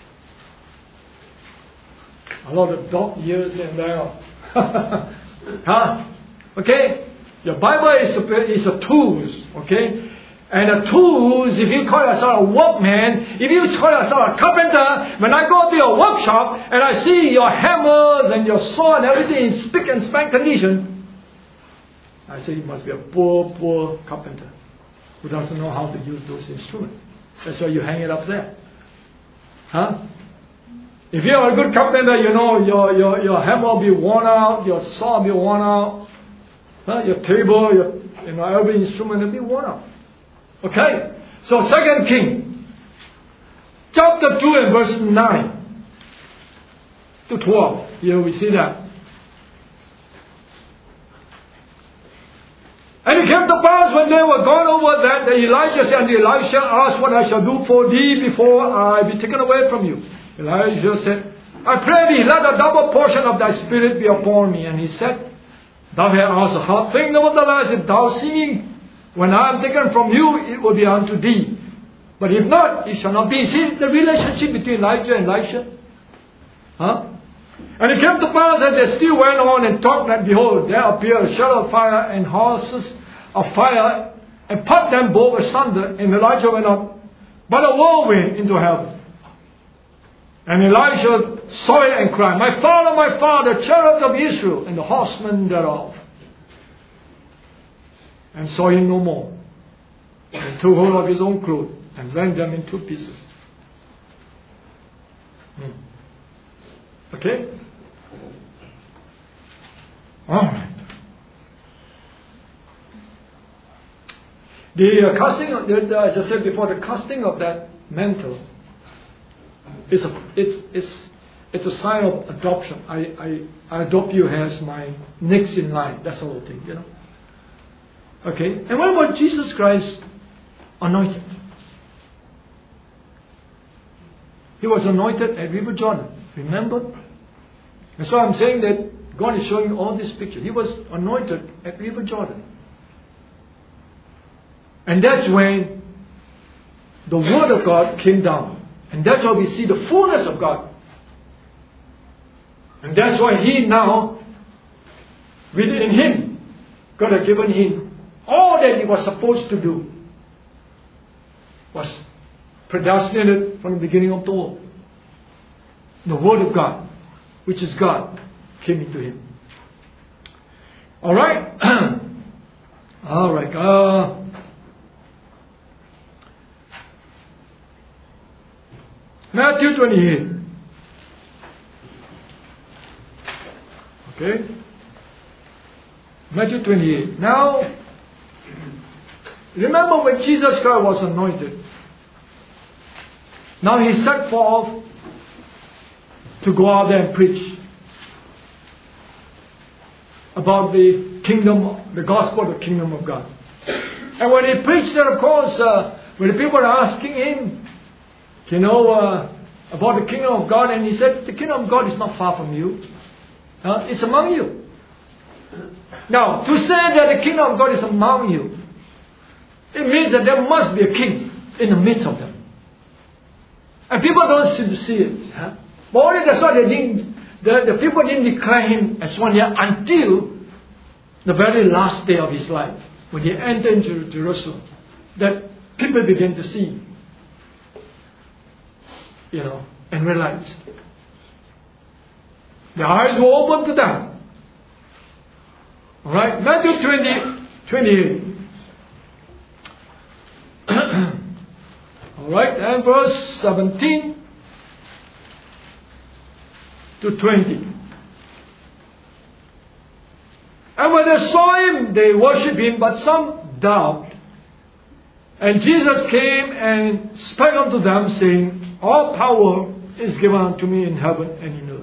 a lot of dog ears in there. Huh? Okay? Your Bible is a, is a tools, okay? And the tools, if you call yourself a workman, if you call yourself a carpenter, when I go to your workshop and I see your hammers and your saw and everything in spick and span condition, I say you must be a poor, poor carpenter who doesn't know how to use those instruments. That's why you hang it up there. Huh? If you're a good carpenter, you know your, your, your hammer will be worn out, your saw will be worn out, huh? Your table, your, you know, every instrument will be worn out. Okay, so Second King, chapter two and verse nine to twelve. Here we see that. And it came to pass when they were gone over that, that Elijah said unto Elisha, ask what I shall do for thee before I be taken away from you. Elijah said, I pray thee, let a double portion of thy spirit be upon me. And he said, thou hast asked a hard thing, nevertheless, if thou see me, when I am taken from you, it will be unto thee. But if not, it shall not be. See the relationship between Elijah and Elisha? Huh? And it came to pass that they still went on and talked that, behold, there appeared a shadow of fire and horses of fire, and put them both asunder, and Elijah went up by the whirlwind into heaven. And Elisha saw it and cried, my father, my father, chariot of Israel, and the horsemen thereof. And saw him no more. And took hold of his own clothes and rent them in two pieces. Hmm. Okay? Alright. The uh, casting of, the, uh, as I said before, the casting of that mantle is a, it's, it's, it's a sign of adoption. I, I, I adopt you as my next in line. That's the whole thing, you know. Okay, and what about Jesus Christ anointed? He was anointed at River Jordan. Remember? And so I'm saying that God is showing all this picture. He was anointed at River Jordan. And that's when the Word of God came down. And that's why we see the fullness of God. And that's why He now, within Him, God had given Him all that He was supposed to do, was predestinated from the beginning of the world. The Word of God, which is God, came into Him. Alright? Alright. Uh, Matthew twenty-eight. Okay? Matthew twenty-eight. Now, remember when Jesus Christ was anointed. Now he set forth to go out there and preach about the kingdom, the gospel of the kingdom of God. And when he preached that, of course, uh, when the people were asking him, you know, uh, about the kingdom of God, and he said, the kingdom of God is not far from you. Uh, it's among you. Now, to say that the kingdom of God is among you, it means that there must be a king in the midst of them. And people don't seem to see it. Huh? But only that's why they didn't, the, the people didn't declare him as one yet until the very last day of his life, when he entered into Jerusalem, that people began to see, you know, and realized. Their eyes were open to them. Alright, Matthew twenty, twenty-eight. Alright, and verse seventeen to twenty. And when they saw him, they worshipped him, but some doubted. And Jesus came and spake unto them, saying, all power is given unto me in heaven and in earth.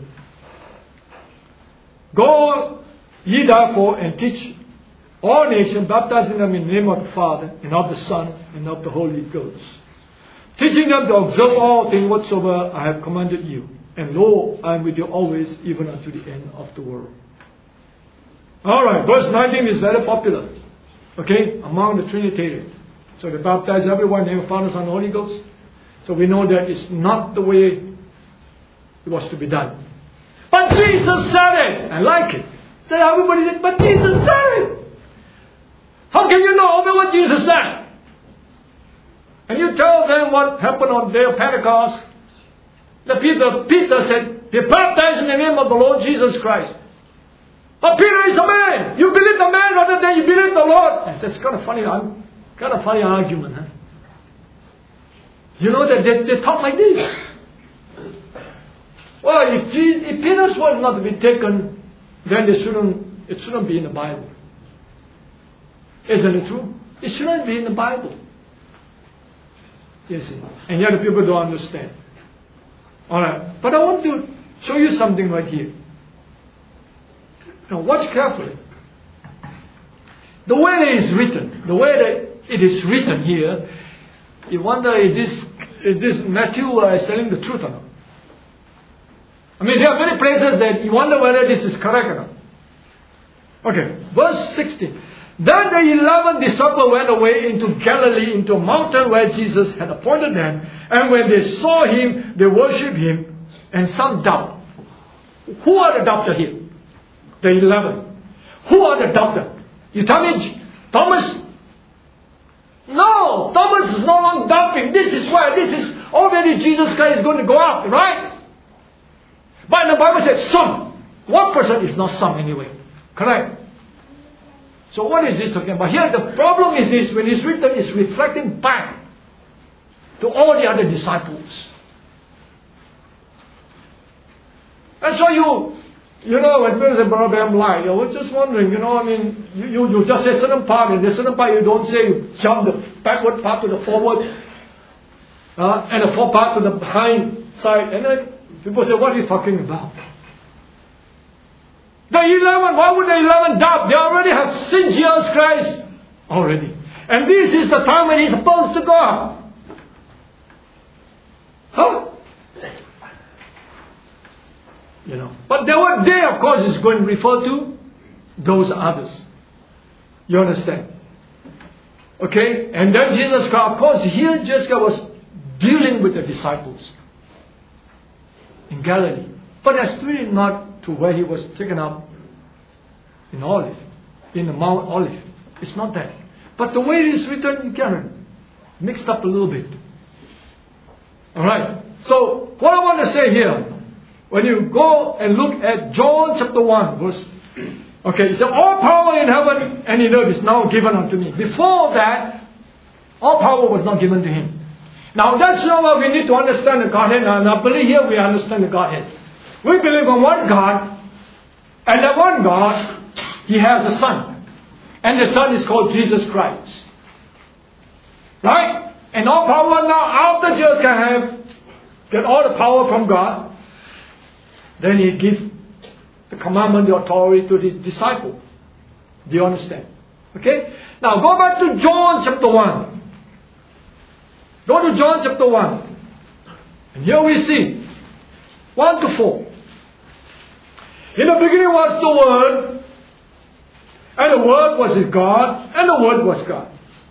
Go ye therefore and teach all nations, baptizing them in the name of the Father, and of the Son, and of the Holy Ghost, teaching them to observe all things whatsoever I have commanded you. And lo, I am with you always, even unto the end of the world. Alright, verse nineteen is very popular. Okay, among the Trinitarians. So they baptize everyone in the name of Father, Son, and Holy Ghost. So we know that it's not the way it was to be done. But Jesus said it. I like it. Then everybody said, but Jesus said it. How can you know only what Jesus said? And you tell them what happened on the day of Pentecost. The Peter, Peter said, be baptized in the name of the Lord Jesus Christ. But Peter is a man. You believe the man rather than you believe the Lord. It's kind of funny, kind of funny argument, huh? You know that they, they talk like this. Well, if, Jesus, if Peter's word is not to be taken, then they shouldn't, it shouldn't be in the Bible. Isn't it true? It shouldn't be in the Bible. You see. And yet the people don't understand. Alright. But I want to show you something right here. Now watch carefully. The way that it is written, the way that it is written here, you wonder if this, if this Matthew uh, is telling the truth or not. I mean, there are many places that you wonder whether this is correct or not. Okay, verse sixteen. Then the eleven disciples went away into Galilee, into a mountain where Jesus had appointed them. And when they saw him, they worshipped him, and some doubt. Who are the doubters here? The eleven. Who are the doubters? You tell me, Thomas? No, Thomas is no longer doubting. This is where, this is already Jesus Christ is going to go up, right? But the Bible says some. One person is not some anyway. Correct? So what is this talking about? Here the problem is this, when it's written, it's reflecting back to all the other disciples. And so you, you know, when people say, Brother, I'm lying, I was just wondering, you know, I mean, you, you, you just say certain part, and the certain part you don't say, you jump the backward part to the forward, uh, and the forward part to the behind side, and then people say, what are you talking about? The eleven, why would the eleven doubt? They already have seen Jesus Christ already. And this is the time when he's supposed to go up. Huh? You know. But the word they, of course, is going to refer to those others. You understand? Okay? And then Jesus Christ, of course, here Jesus Christ was dealing with the disciples in Galilee. But that's really not to where he was taken up in Olive, in the Mount Olive. It's not that. But the way it is written, you get it mixed up a little bit. Alright. So, what I want to say here, when you go and look at John chapter one, verse, okay, it says, all power in heaven and in earth is now given unto me. Before that, all power was not given to him. Now, that's not what we need to understand the Godhead. And I believe here we understand the Godhead. We believe in one God, And that one God, He has a Son. And the Son is called Jesus Christ. Right? And all power now, after Jesus can have, get all the power from God, then He gives the commandment, the authority to His disciple. Do you understand? Okay? Now go back to John chapter one. Go to John chapter one. And here we see one to four. In the beginning was the Word, and the Word was with God, and the Word was God.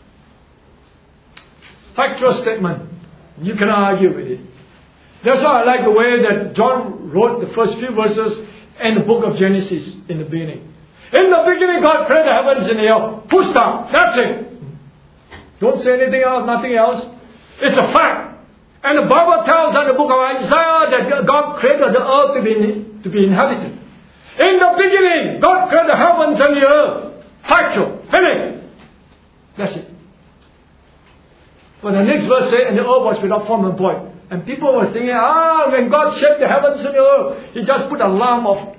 Factual statement. You cannot argue with it. That's why I like the way that John wrote the first few verses in the book of Genesis in the beginning. In the beginning God created the heavens and the earth. Full stop. That's it. Don't say anything else, nothing else. It's a fact. And the Bible tells in the book of Isaiah that God created the earth to be, to be inhabited. In the beginning, God created the heavens and the earth. Factual. Finished. That's it. But the next verse says, and the earth was without form and void. And people were thinking, ah, when God shaped the heavens and the earth, He just put a lump of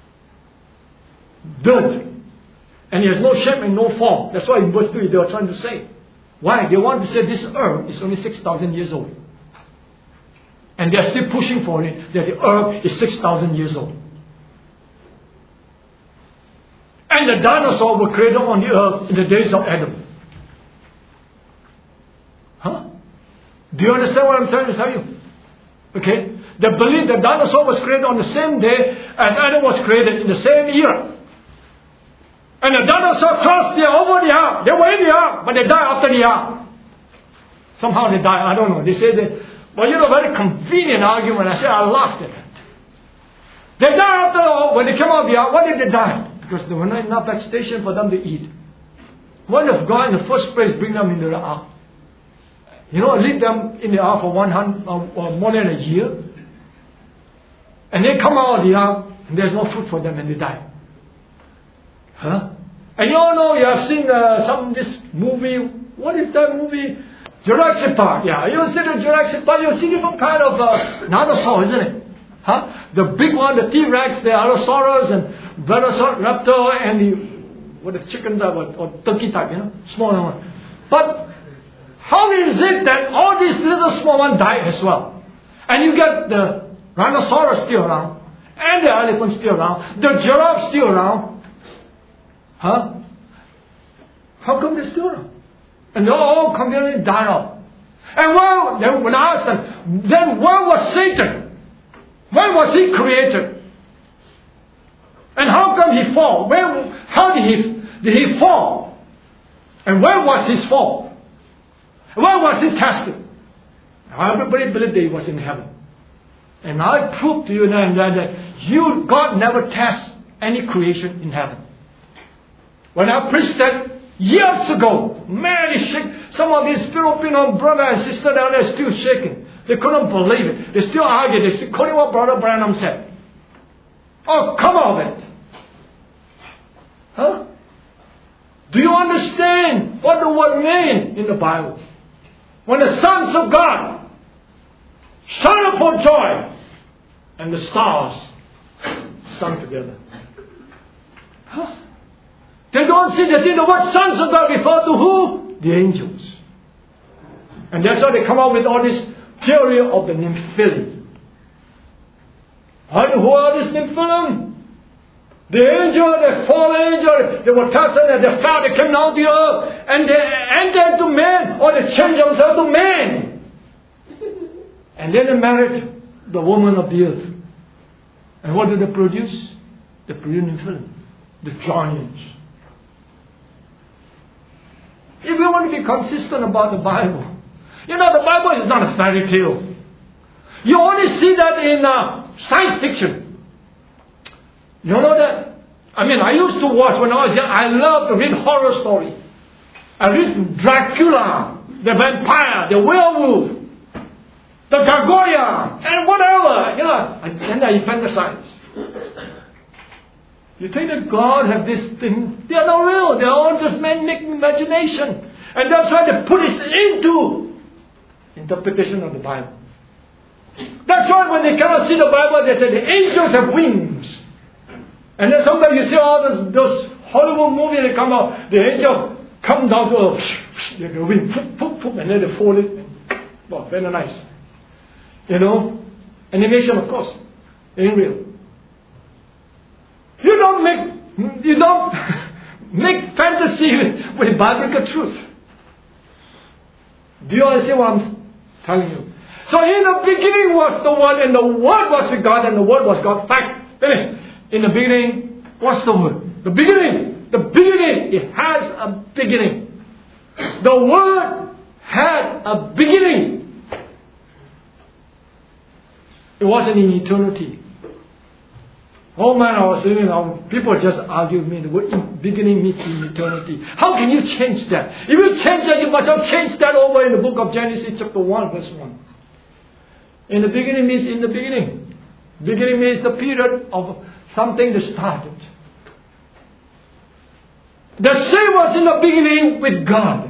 dirt. And He has no shape and no form. That's why in verse three they were trying to say. Why? They want to say this earth is only six thousand years old. And they are still pushing for it, that the earth is six thousand years old. And the dinosaurs were created on the earth in the days of Adam. Huh? Do you understand what I'm trying to tell you? Okay? They believe the dinosaur was created on the same day as Adam was created in the same era. And the dinosaur crossed the over the ark. They were in the ark, but they died after the ark. Somehow they died. I don't know. They say that, well, you know, very convenient argument. I said, I laughed at it. They died after, when they came out of the ark. Why did they die? Because there were not enough vegetation for them to eat. What if God in the first place bring them into the ark? You know, leave them in the ark for one hundred, uh, or more than a year. And they come out of the ark, and there's no food for them, and they die. Huh? And you all know, you have seen uh, some this movie. What is that movie? Jurassic Park. Yeah, you see the Jurassic Park. You see different kind of uh, dinosaur, isn't it? Huh? The big one, the T-Rex, the Allosaurus, and Velociraptor, and the what the chicken type or, or turkey type, you know, smaller one. But how is it that all these little small ones die as well? And you get the rhinoceros still around, and the elephant still around, the giraffe still around. Huh? How come they're still around? And they all completely died off. And well, then when I asked them, then where was Satan? When was he created? And how come he fall? Where, how did he, did he fall? And where was his fall? Where was he tested? Now, everybody believed that he was in heaven. And I prove to you now that, that you, God never tests any creation in heaven. When I preached that years ago, man, is shaking. Some of these Filipino brother and sister down there are still shaking. They couldn't believe it. They still argue. They still quoting what Brother Branham said. Oh, come on it. Huh? Do you understand what the word means in the Bible? When the sons of God shine up for joy and the stars sung together. Huh? They don't see that in the word sons of God refer to who? The angels. And that's why they come up with all this theory of the Nephilim. And who are these Nephilim? The angel, the fallen angel, they were tested and they fell, they came down to the earth and they entered into man, or they changed themselves to man. And then they married the woman of the earth. And what did they produce? They produced Nephilim, the giants. If you want to be consistent about the Bible, you know the Bible is not a fairy tale. You only see that in uh, science fiction. You know that? I mean, I used to watch when I was young. I loved to read horror stories. I read Dracula, the vampire, the werewolf, the gargoyle, and whatever. You know, and I fantasize. You think that God have this thing? They are not real. They are all just man-making imagination. And that's why they put it into interpretation of the Bible. That's why when they cannot see the Bible, they say the angels have wings. And then sometimes you see all those, those Hollywood movies that come out, the angel come down to earth, like a wind, poof, poof, poof, and then they fold it. Wow, very nice. You know, animation, of course, ain't real. You don't make, you don't make fantasy with, with biblical truth. Do you understand what I'm telling you? So in the beginning was the Word, and the Word was with God, and the Word was God. Fact, finished. In the beginning, what's the Word? The beginning. The beginning. It has a beginning. The Word had a beginning. It wasn't in eternity. Oh man, I was saying, you know, people just argue with me. The word beginning means in eternity. How can you change that? If you change that, you must have changed that over in the book of Genesis chapter one, verse one. In the beginning means in the beginning. Beginning means the period of something that started. The same was in the beginning with God.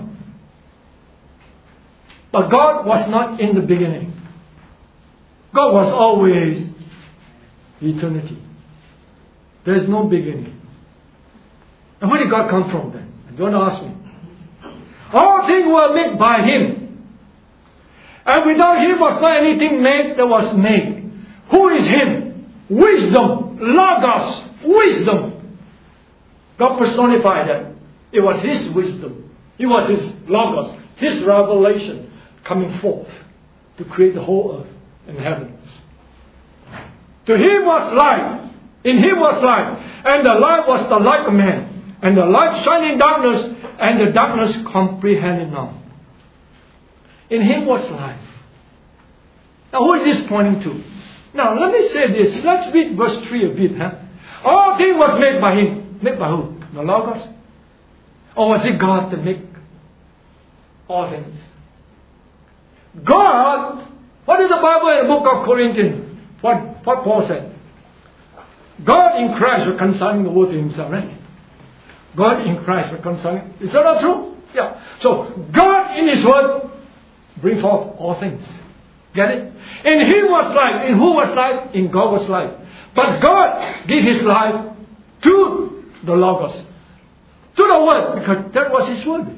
But God was not in the beginning. God was always eternity. There is no beginning. And where did God come from then? You want to ask me? All things were made by Him. And without Him was not anything made that was made. Who is Him? Wisdom. Logos. Wisdom. God personified that. It was His wisdom. It was His Logos. His revelation coming forth to create the whole earth and heavens. To Him was life. In Him was life. And the light was the light of man. And the light shined in darkness. And the darkness comprehended not. In Him was life. Now who is this pointing to? Now let me say this. Let's read verse three a bit. Huh? All things was made by Him. Made by who? The Logos? Or was it God that made all things? God. What is the Bible in the book of Corinthians? What, what Paul said? God in Christ reconciling the world to Himself, right? God in Christ reconciling. Is that not true? Yeah. So God in His Word bring forth all things. Get it? In Him was life. In who was life? In God was life. But God gave His life to the Logos. To the Word. Because that was His Word.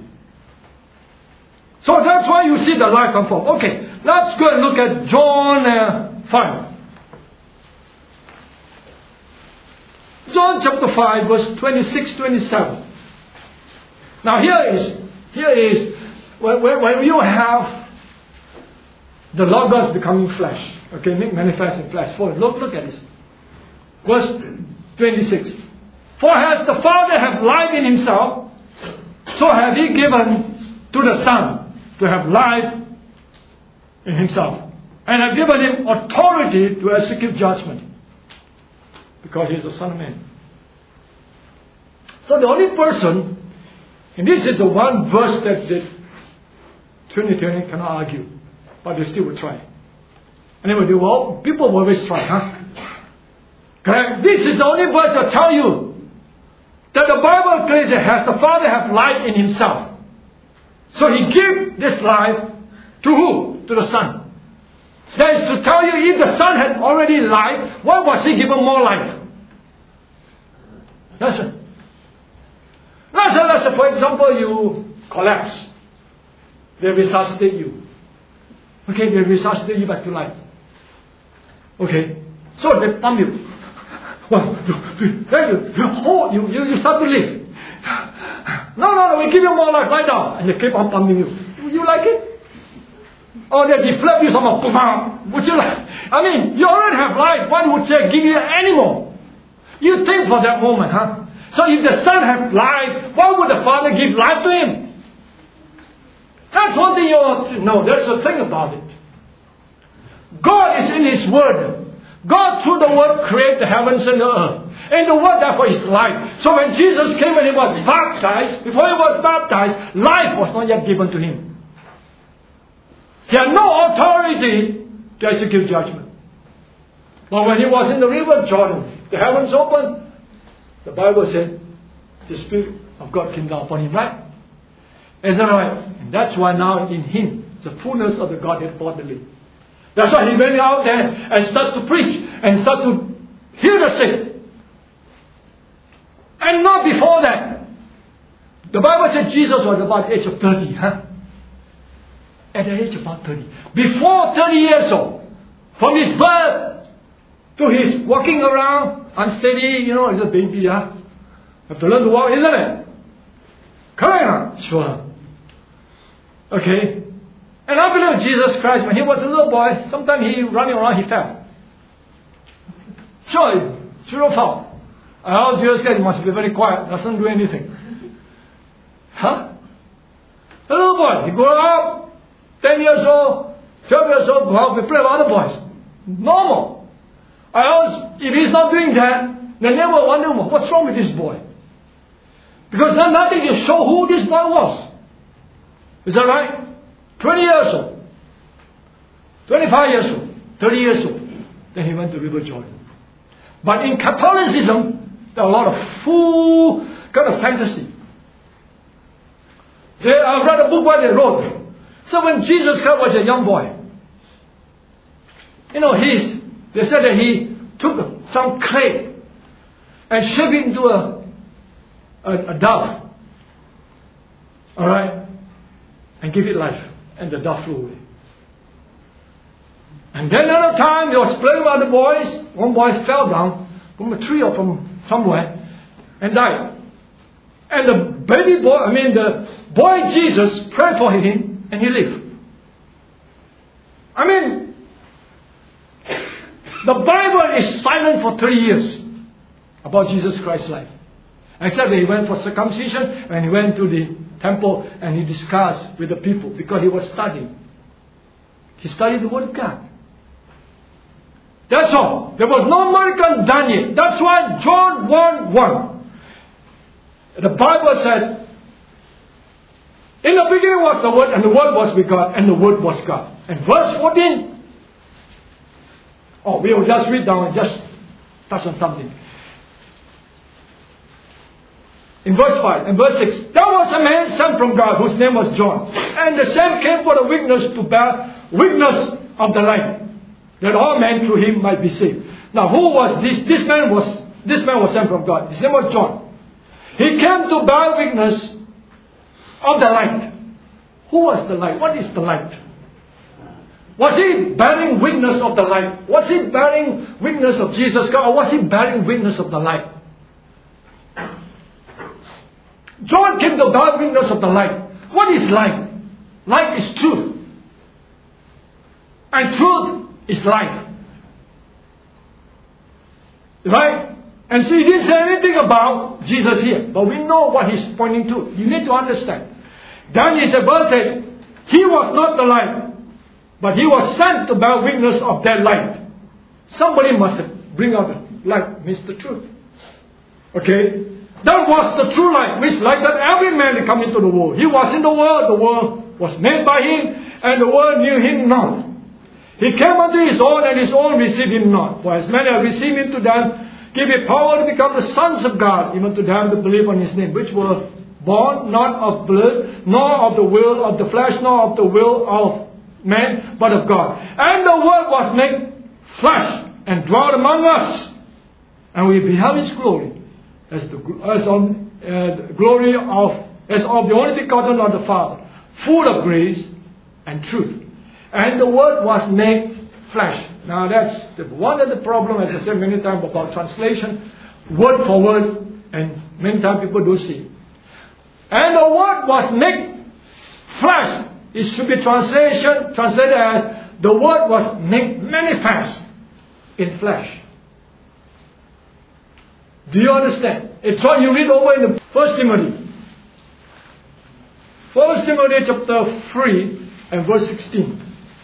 So that's why you see the life come forth. Okay. Let's go and look at John uh, five. John chapter five, verse twenty-six, twenty-seven. Now here is, here is, when, when you have the Logos becoming flesh, okay, make manifest in flesh. For look, look at this. Verse twenty-six. For as the Father hath life in Himself, so hath He given to the Son to have life in Himself. And hath given Him authority to execute judgment. Because He is the Son of Man. So the only person, and this is the one verse that the Trinitarian cannot argue, but they still will try. And they will do, well, people will always try, huh? Correct? This is the only verse that tell you that the Bible clearly has the Father have life in Himself. So He gave this life to who? To the Son. That is to tell you, if the Son had already life, why was He given more life? Listen. Listen, listen. For example, you collapse. They resuscitate you. Okay, they resuscitate you back to life. Okay. So they pump you. One, two, three. Then you, you hold, you, you, you start to live. No, no, no, we give you more life, lie down. And they keep on pumping you. You like it? Or they deflate you somehow. Would you like? I mean, you already have life. Why would they give you any more? You think for that moment, huh? So if the Son had life, why would the Father give life to Him? That's one thing you ought to know. That's the thing about it. God is in His Word. God through the Word created the heavens and the earth. And the Word therefore is life. So when Jesus came and He was baptized, before He was baptized, life was not yet given to Him. He had no authority to execute judgment. But when He was in the river Jordan, the heavens opened. The Bible said the Spirit of God came down upon Him, right? Is that right? And that's why now in Him, the fullness of the Godhead bodily. That's why He went out there and started to preach and started to heal the sick. And not before that. The Bible said Jesus was about the age of thirty, huh? At the age of about thirty. Before thirty years old. From his birth to his walking around, unsteady, you know, he's a baby, huh? Have to learn to walk, isn't it? Correct, huh? Sure. Okay. And I believe Jesus Christ, when he was a little boy, sometimes he running around, he fell. Sure, sure fell. I asked Jesus Christ, he must be very quiet, doesn't do anything. Huh? A little boy, he grew up, ten years old, twelve years old, go out, we play with other boys. Normal. I asked, if he's not doing that, then never wonder, what's wrong with this boy? Because there's nothing to show who this boy was. Is that right? twenty years old, twenty-five years old, thirty years old. Then he went to River Jordan. But in Catholicism, there are a lot of full kind of fantasy. They, I've read a book what they wrote. So when Jesus Christ was a young boy, you know, he's, they said that he took some clay and shaped it into a, a, a dove. Alright? And give it life. And the dove flew away. And then another time, he was playing with other boys. One boy fell down from a tree or from somewhere and died. And the baby boy, I mean the boy Jesus prayed for him and he lived. I mean, the Bible is silent for three years about Jesus Christ's life. Except that he went for circumcision and he went to the temple and he discussed with the people because he was studying. He studied the Word of God. That's all. There was no miracle done yet. That's why John one one. The Bible said, in the beginning was the Word, and the Word was with God, and the Word was God. And verse fourteen. Oh, we will just read down and just touch on something. In verse five and verse six, there was a man sent from God whose name was John. And the same came for the witness to bear witness of the light, that all men through him might be saved. Now who was this? This man was this man was sent from God. His name was John. He came to bear witness of the light. Who was the light? What is the light? Was he bearing witness of the light? Was he bearing witness of Jesus Christ? Or was he bearing witness of the light? John came to bear witness of the light. What is light? Light is truth. And truth is life. Right? And so he didn't say anything about Jesus here. But we know what he's pointing to. You need to understand. Then he said, verse eight, he was not the light, but he was sent to bear witness of that light. Somebody must bring out the light, means the truth. Okay? That was the true light, which light that every man that come into the world. He was in the world, the world was made by him, and the world knew him not. He came unto his own, and his own received him not. For as many have received him, to them give him power to become the sons of God, even to them that believe on his name, which were born not of blood, nor of the will of the flesh, nor of the will of man, but of God. And the Word was made flesh and dwelt among us, and we beheld his glory, as the as of uh, the glory of as of the only begotten of the Father, full of grace and truth. And the Word was made flesh. Now that's the, one of the problems, as I said many times about translation, word for word, and many times people don't see. And the Word was made flesh. It should be translation translated as the Word was made manifest in flesh. Do you understand? It's what you read over in the First Timothy. First Timothy chapter three and verse sixteen.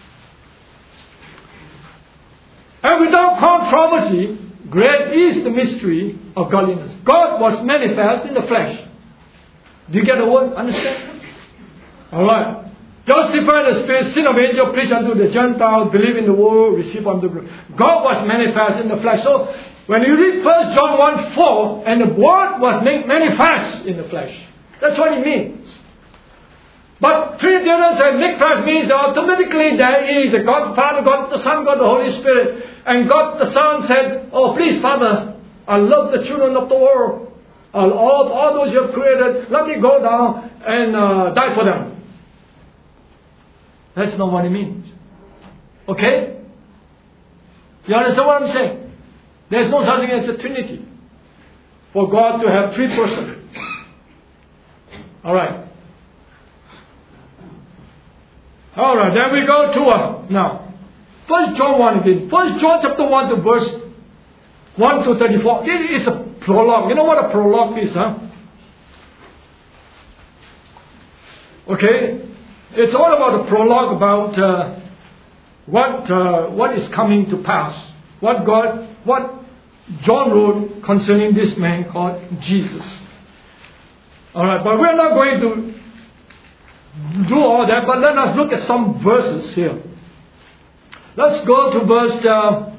And without controversy, great is the mystery of godliness. God was manifest in the flesh. Do you get the word? Understand? Alright. Justified the spirit, sin of angel, preach unto the Gentiles, believe in the word, receive unto the God was manifest in the flesh. So when you read First John one four, and the word was made manifest in the flesh. That's what it means. But Trinitarians and manifest means that automatically there is a God Father, God the Son, God the Holy Spirit. And God the Son said, oh please Father, I love the children of the world. all, all those you have created, let me go down and uh, die for them. That's not what it means. Okay? You understand what I'm saying? There's no such thing as a Trinity. For God to have three persons. Alright. Alright, then we go to uh, now. First John one again. First John chapter one to verse one to thirty-four. It is a prologue. You know what a prologue is, huh? Okay? It's all about a prologue about uh, what uh, what is coming to pass. What God, what John wrote concerning this man called Jesus. Alright, but we're not going to do all that, but let us look at some verses here. Let's go to verse uh,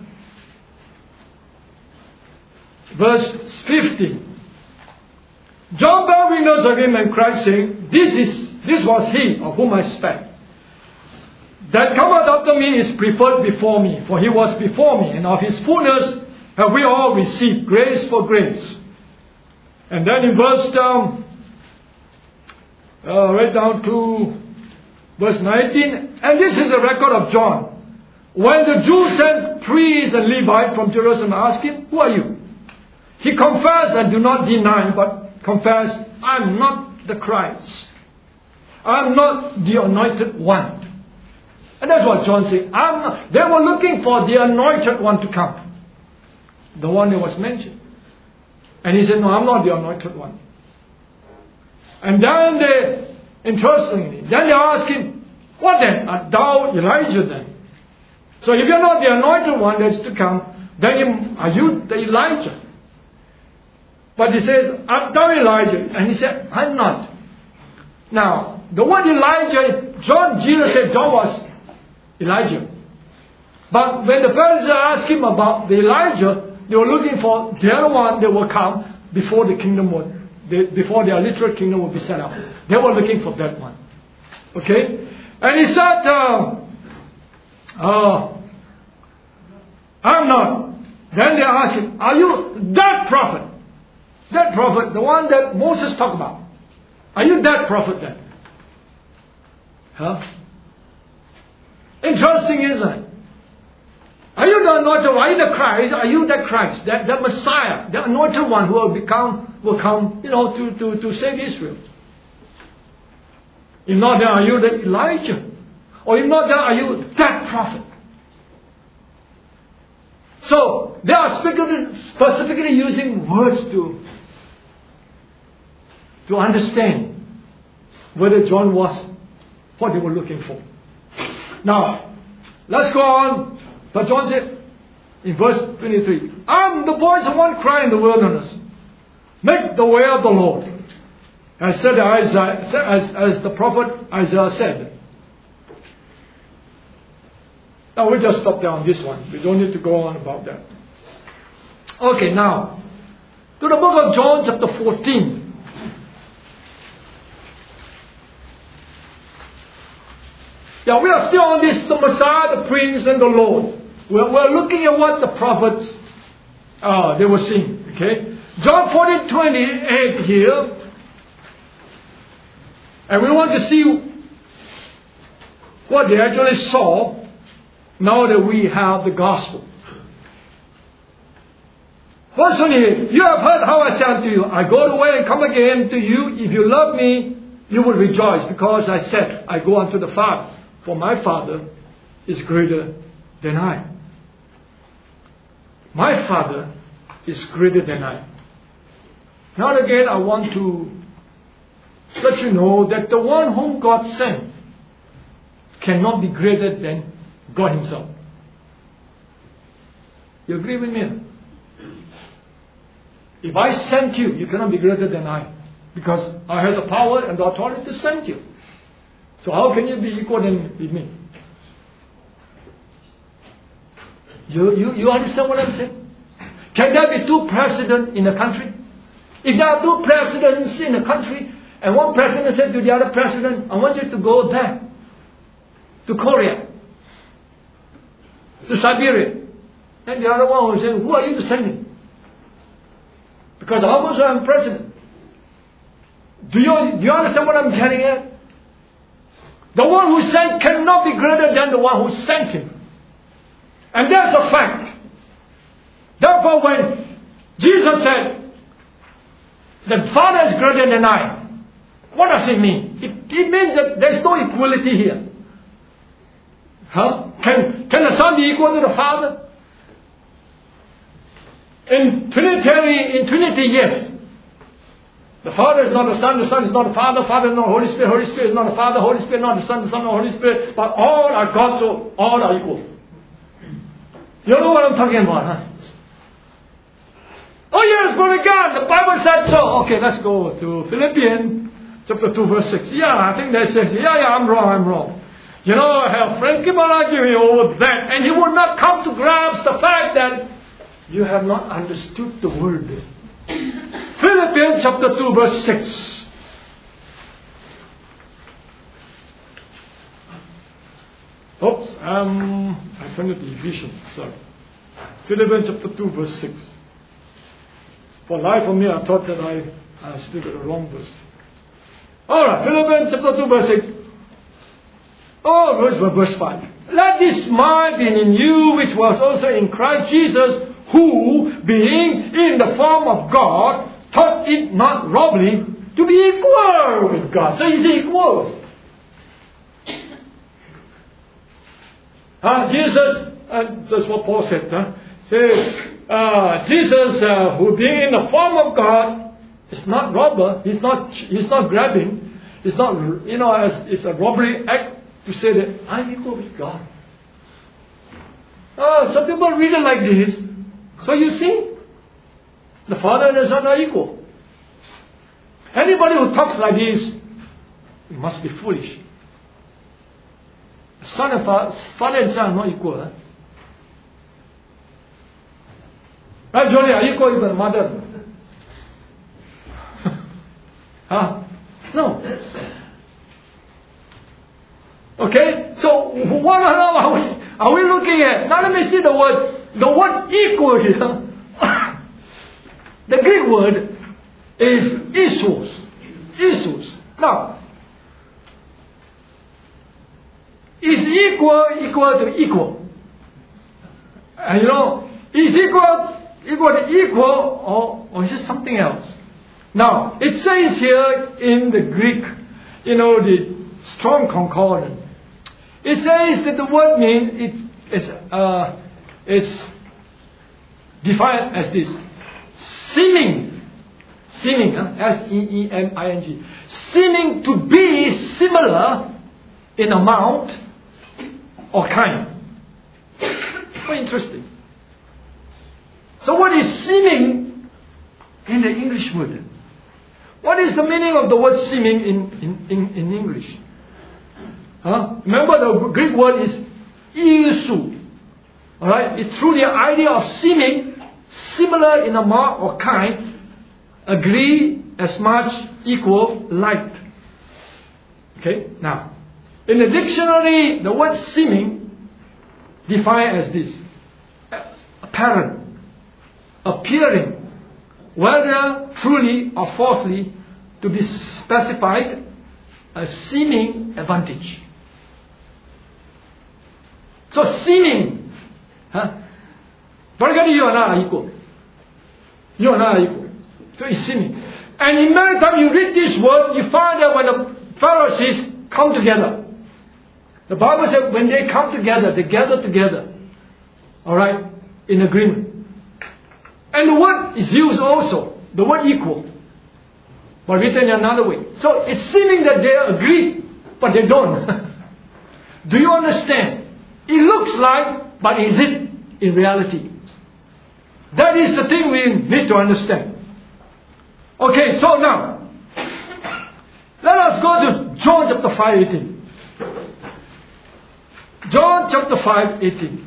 verse fifty. John bare witness of him and cried, saying, This is this was he of whom I spake. That cometh after me is preferred before me, for he was before me, and of his fullness have we all received grace for grace. And then in verse um, uh, right down to verse nineteen, and this is a record of John. When the Jews sent priests and Levites from Jerusalem to ask him, Who are you? He confessed and do not deny, but confessed, I am not the Christ. I am not the anointed one. And that's what John said. I'm not. They were looking for the anointed one to come. The one that was mentioned. And he said, no, I'm not the anointed one. And then they, interestingly, then they asked him, what then? Art thou Elijah then? So if you're not the anointed one that's to come, then you, are you the Elijah? But he says, art thou Elijah? And he said, I'm not. Now, the word Elijah, John, Jesus said John was Elijah. But when the Pharisees asked him about the Elijah, they were looking for the other one that will come before the kingdom would, before their literal kingdom would be set up. They were looking for that one. Okay? And he said, uh, uh, I'm not. Then they asked him, are you that prophet? That prophet, the one that Moses talked about. Are you that prophet then? Huh? Interesting, isn't it? Are you the anointed one? Are you the Christ? Are you the Christ? That, that Messiah, the anointed one who will become, will come, you know, to, to, to save Israel. If not, then are you the Elijah? Or if not, then are you that prophet? So, they are specifically using words to, to understand whether John was what they were looking for. Now, let's go on. But John said in verse twenty-three, I'm the voice of one crying in the wilderness, make the way of the Lord. As said Isaiah, as, as the prophet Isaiah said. Now we'll just stop there on this one. We don't need to go on about that. Okay, now to the book of John chapter fourteen. Yeah, we are still on this, the Messiah, the Prince, and the Lord. We're, we're looking at what the prophets, uh, they were seeing. Okay? John fourteen twenty-eight here. And we want to see what they actually saw now that we have the gospel. Verse twenty-eight. You have heard how I said unto you, I go away and come again to you. If you love me, you will rejoice, because I said, I go unto the Father. For my Father is greater than I. My Father is greater than I. Now again, I want to let you know that the one whom God sent cannot be greater than God Himself. You agree with me? If I sent you, you cannot be greater than I. Because I have the power and the authority to send you. So how can you be equal than with me? You, you, you understand what I'm saying? Can there be two presidents in a country? If there are two presidents in a country, and one president said to the other president, I want you to go there, to Korea, to Siberia. And the other one will say, who are you to send me? Because I also am president. Do you, do you understand what I'm getting at? The one who sent cannot be greater than the one who sent him. And that's a fact. Therefore, when Jesus said, the Father is greater than I, what does it mean? It, it means that there's no equality here. Huh? Can, can the Son be equal to the Father? In Trinitary, in Trinity, yes. The Father is not the Son, the Son is not the Father, the Father is not the Holy Spirit, Holy Spirit is not the Father, Holy Spirit not the Son, the Son not the Holy Spirit, but all are God, so all are equal. You know what I'm talking about, huh? Oh yes, glory to God, the Bible said so. Okay, let's go to Philippians chapter two, verse six. Yeah, I think that says, yeah, yeah, I'm wrong, I'm wrong. You know, I have friend keep on arguing over that, and he will not come to grasp the fact that you have not understood the word. Philippians chapter two, verse six. Oops, um, I turned it to Ephesians, sorry. Philippians chapter two, verse six. For life of me, I thought that I, I still got the wrong verse. Alright, Philippians chapter two, verse six. Oh, verse, verse five. Let this mind be in you, which was also in Christ Jesus, who, being in the form of God, thought it not robbery to be equal with God. So he's equal. Uh, Jesus, uh, that's what Paul said. Huh? Say, uh, Jesus, uh, who being in the form of God, is not robber. He's not. He's not grabbing. It's not. You know, as it's a robbery act to say that I'm equal with God. Uh, some people read it like this. So you see, the Father and the Son are equal. Anybody who talks like this must be foolish. Son and Father, Father and Son are not equal. Huh? Right, Johnny, are you equal with the mother? Huh? No. Okay, so what are we, are we looking at? Now let me see the word. The word equal here, the Greek word is isos. Isos. Now, is equal equal to equal? And you know, is equal equal to equal, or, or is it something else? Now, it says here in the Greek, you know, the Strong Concordance, it says that the word means it is uh, is defined as this: seeming, seeming, huh? S E E M I N G, seeming to be similar in amount or kind. Very interesting. So, what is seeming in the English word? What is the meaning of the word seeming in, in, in, in English? Huh? Remember, the Greek word is isu. Alright? It's through the idea of seeming, similar in amount or kind, agree, as much, equal, like. Okay? Now, in the dictionary, the word seeming defined as this: apparent, appearing, whether truly or falsely, to be specified, a seeming advantage. So seeming, huh? But you and I are equal. You and I are equal. So it's seeming. And in many times you read this word, you find that when the Pharisees come together, the Bible says when they come together, they gather together. Alright? In agreement. And the word is used also, the word equal, but written in another way. So it's seeming that they agree, but they don't. Do you understand? It looks like, but is it in reality? That is the thing we need to understand. Okay, so now, let us go to John chapter five, eighteen. John chapter five, eighteen.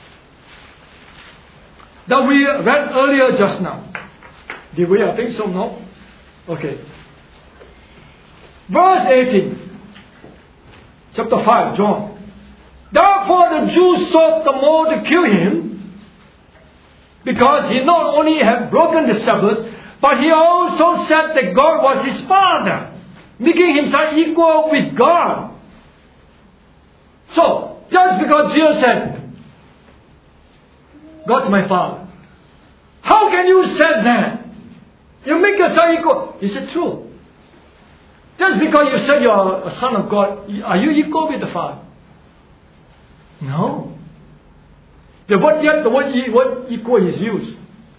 That we read earlier just now. Did we? I think so, no? Okay. Verse eighteen. Chapter five, John. Therefore the Jews sought the more to kill him, because he not only had broken the Sabbath, But he also said that God was his Father, making himself equal with God. So, just because Jesus said, God's my Father, how can you say that? You make yourself equal. Is it true? Just because you said you are a son of God, are you equal with the Father? No. The word yet, the word, e- word equal is used.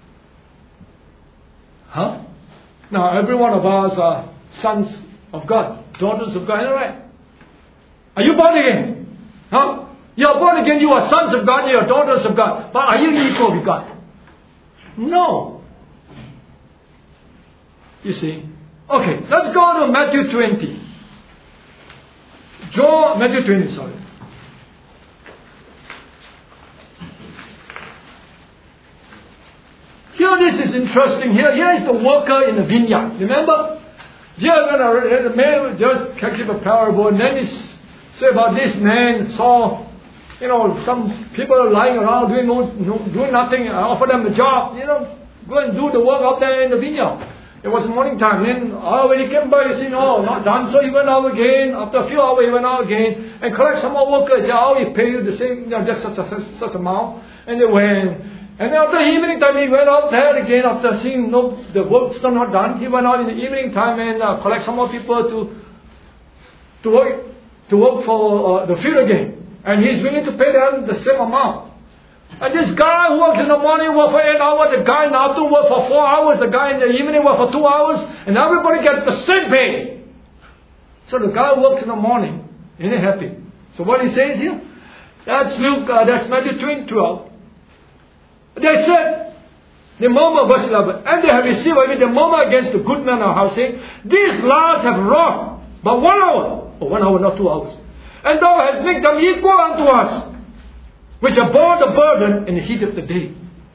Huh? Now, every one of us are sons of God, daughters of God, right? Are you born again? Huh? You are born again, you are sons of God, you are daughters of God. But are you equal with God? No. You see? Okay, let's go to Matthew twenty. John, Matthew twenty, sorry. Here this is interesting. Here, here is the worker in the vineyard. Remember? The man just can give a parable, and then he say about this man saw, you know, some people lying around doing no, no, doing nothing. Offer them a job, you know, go and do the work out there in the vineyard. It was morning time. Then oh, when he came by, he said, "No, not done." So he went out again. After a few hours, he went out again and collect some more workers. He said, "Oh, he pay you the same, you know, just such a such, such amount." And they went. And then after evening time, he went out there again. After seeing no, the work still not done, he went out in the evening time and uh, collect some more people to to work to work for uh, the field again. And he's willing to pay them the same amount. And this guy who works in the morning work for eight hours, the guy in the afternoon work for four hours, the guy in the evening work for two hours, and everybody gets the same pay. So the guy who works in the morning, isn't he happy? So what he says here? That's Luke. Uh, that's Matthew twenty twelve. They said, the murmur, verse eleven, and they have received, I mean, the murmur against the good man of house, saying, these last have wrought but one hour, or one hour, not two hours, and thou hast made them equal unto us, which have borne the burden in the heat of the day.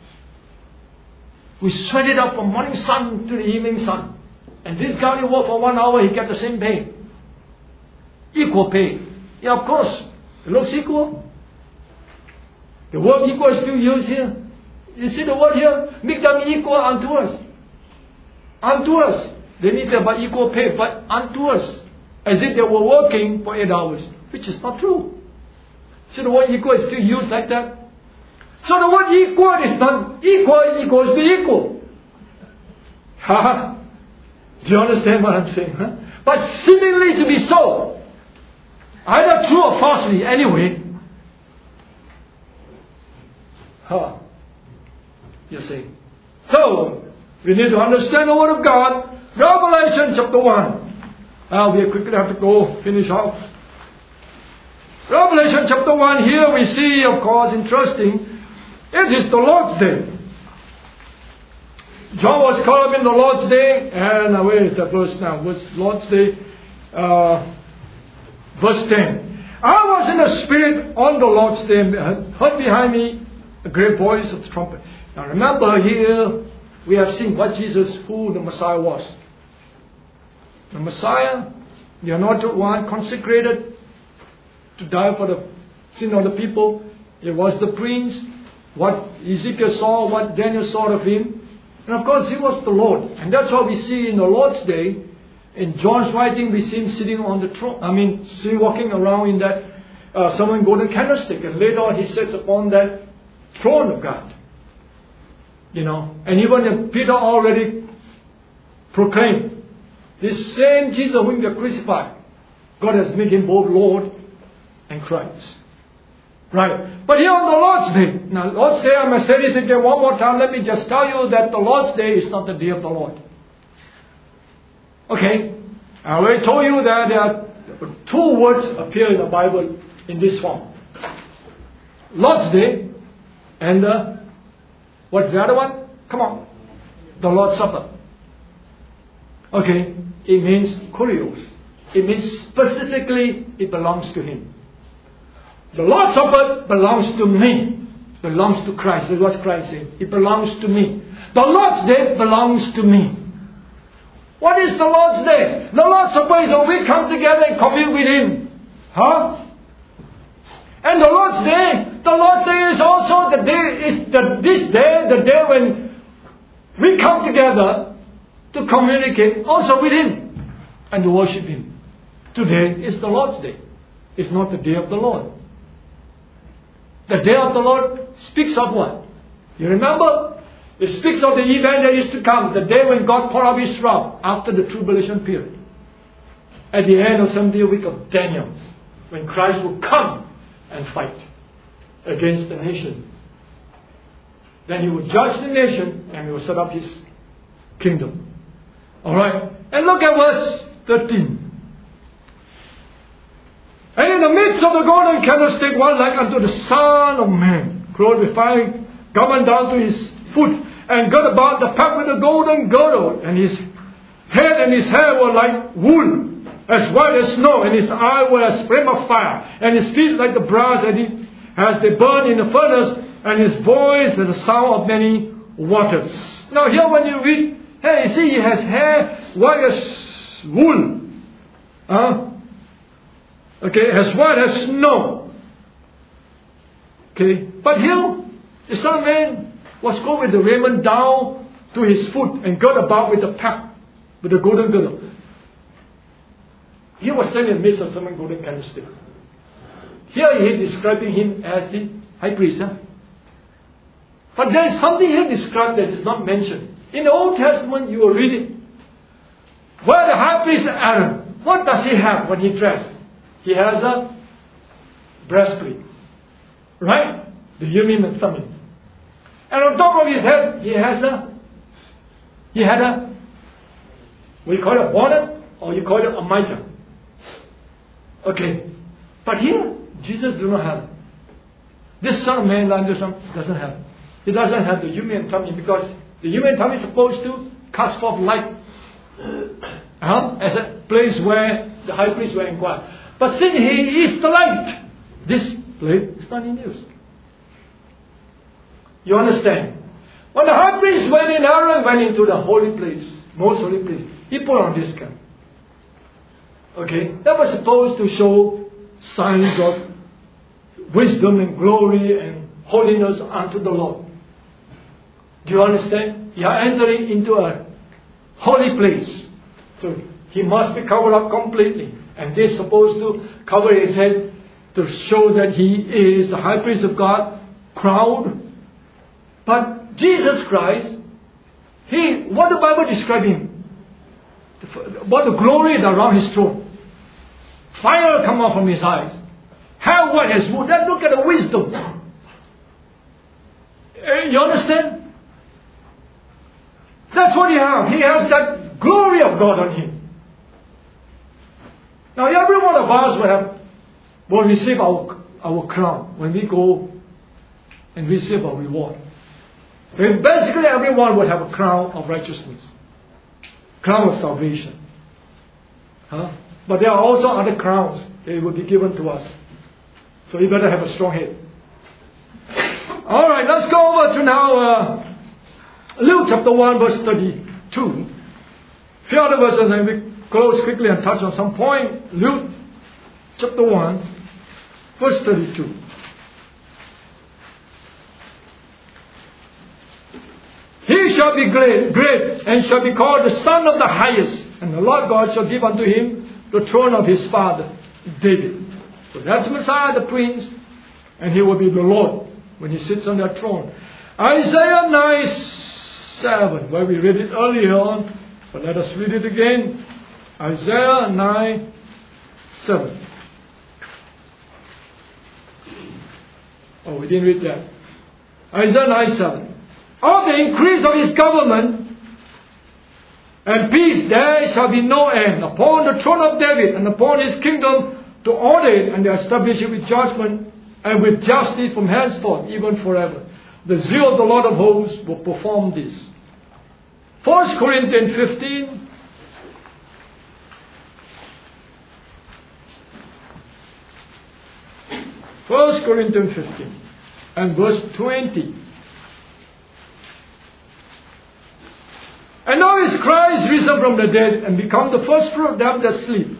We sweat it up from morning sun to the evening sun, and this guy who worked for one hour, he get the same pay, equal pay. Yeah, of course, it looks equal. The word equal is still used here. You see the word here? Make them equal unto us. Unto us. They need to say about equal pay, but unto us. As if they were working for eight hours. Which is not true. See the word equal is still used like that. So the word equal is not equal equals to equal. Ha! Do you understand what I'm saying? Huh? But seemingly to be so. Either true or falsely, anyway. Huh. You see. So, we need to understand the Word of God. Revelation chapter one. Now we quickly have to go finish off. Revelation chapter one, here we see, of course, interesting, it is the Lord's Day. John was caught up in the Lord's Day, and uh, where is the verse now? Verse Lord's Day, uh, verse ten. I was in the Spirit on the Lord's Day, and heard behind me a great voice of the trumpet. Now remember here, we have seen what Jesus, who the Messiah was. The Messiah, the anointed one, consecrated to die for the sin of the people. It was the prince, what Ezekiel saw, what Daniel saw of him. And of course, he was the Lord. And that's what we see in the Lord's Day. In John's writing, we see him sitting on the throne. I mean, see walking around in that uh, seven golden candlestick. And later on, he sits upon that throne of God. You know, and even Peter already proclaimed, this same Jesus whom they crucified, God has made him both Lord and Christ. Right. But here on the Lord's Day, now Lord's Day, I must say this again one more time. Let me just tell you that the Lord's Day is not the day of the Lord. Okay. I already told you that there are two words appear in the Bible in this form. Lord's Day and the what's the other one? Come on. The Lord's Supper. Okay. It means kurios. It means specifically it belongs to Him. The Lord's Supper belongs to me. Belongs to Christ. That's what Christ said. It belongs to me. The Lord's Day belongs to me. What is the Lord's Day? The Lord's Supper is when we come together and commune with Him. Huh? And the Lord's Day, the Lord's Day is also the day, is the, this day, the day when we come together to communicate also with Him and to worship Him. Today is the Lord's Day. It's not the day of the Lord. The day of the Lord speaks of what? You remember? It speaks of the event that is to come, the day when God poured out His wrath after the tribulation period. At the end of seventieth week of Daniel, when Christ will come and fight against the nation. Then He will judge the nation and He will set up His kingdom. Alright? And look at verse thirteen. And in the midst of the golden candlestick, one like unto the Son of Man, clothed with fine garment down to his foot, and girt about the pack with a golden girdle, and his head and his hair were like wool, as white as snow, and his eyes were as flame of fire, and his feet like the brass that he, as they burn in the furnace, and his voice as the sound of many waters. Now here when you read, hey, you see he has hair white as wool. Huh? Okay, as white as snow. Okay, but here, the Son of Man was clothed with the raiment down to his foot and girt about with the pack, with the golden girdle. He was standing in the midst of some golden candlestick. Here he is describing him as the high priest. Huh? But there is something here described that is not mentioned. In the Old Testament, you will read it. Where the high priest Aaron, what does he have when he dressed? He has a breastplate. Right? The Urim and Thummim. And on top of his head, he has a, he had a, we call it a bonnet, or you call it a mitre. Okay. But here, Jesus does not have it. This Son of Man doesn't have it. He doesn't have the Urim and Thummim because the Urim and Thummim is supposed to cast forth light uh, as a place where the high priest will inquire. But since He is the light, this plate is not in use. You understand? When the high priest went in, Aaron went into the holy place, most holy place, he put on this cap. Okay? That was supposed to show signs of wisdom and glory and holiness unto the Lord. Do you understand? You are entering into a holy place. So he must be covered up completely. And they're supposed to cover his head to show that he is the high priest of God, crowned. But Jesus Christ, he, what the Bible describes him? What the glory is around his throne. Fire come out from his eyes. Hair white as wool. Then look at the wisdom. You understand? That's what he has. He has that glory of God on him. Now every one of us will have will receive our our crown when we go and receive our reward. Basically everyone will have a crown of righteousness. Crown of salvation. Huh? But there are also other crowns that will be given to us. So you better have a strong head. Alright, let's go over to now uh, Luke chapter one verse thirty-two. A few other verses and we close quickly and touch on some point. Luke chapter one verse thirty-two. He shall be great, great, and shall be called the Son of the Highest, and the Lord God shall give unto him the throne of his father David. So that's Messiah the Prince, and he will be the Lord when he sits on that throne. Isaiah nine seven, where we read it earlier on, but let us read it again. Isaiah nine seven. Oh, we didn't read that. Isaiah nine seven. Of the increase of his government and peace there shall be no end upon the throne of David and upon his kingdom, to order it and to establish it with judgment and with justice from henceforth, even forever. The zeal of the Lord of hosts will perform this. First Corinthians fifteen. First Corinthians fifteen and verse twenty. And now is Christ risen from the dead and become the first fruit of them that sleep.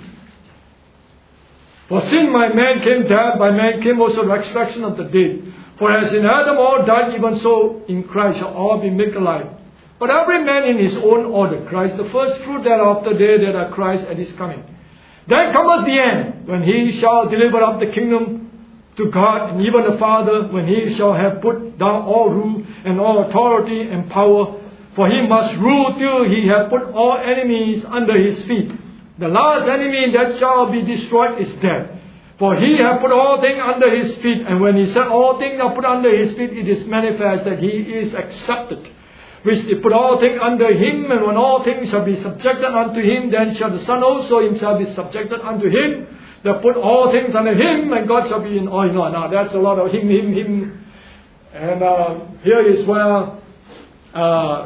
For sin by man came death, by man came also the resurrection of the dead. For as in Adam all died, even so in Christ shall all be made alive. But every man in his own order. Christ the first fruit, thereafter they that are Christ at his coming. Then cometh the end, when he shall deliver up the kingdom to God, and even the Father, when he shall have put down all rule and all authority and power. For he must rule till he have put all enemies under his feet. The last enemy that shall be destroyed is death. For he hath put all things under his feet. And when he said all things are put under his feet, it is manifest that he is accepted. Which they put all things under him, and when all things shall be subjected unto him, then shall the Son also himself be subjected unto him. That put all things under him, and God shall be in all. You know, now that's a lot of him, him, him. And uh, here is where uh,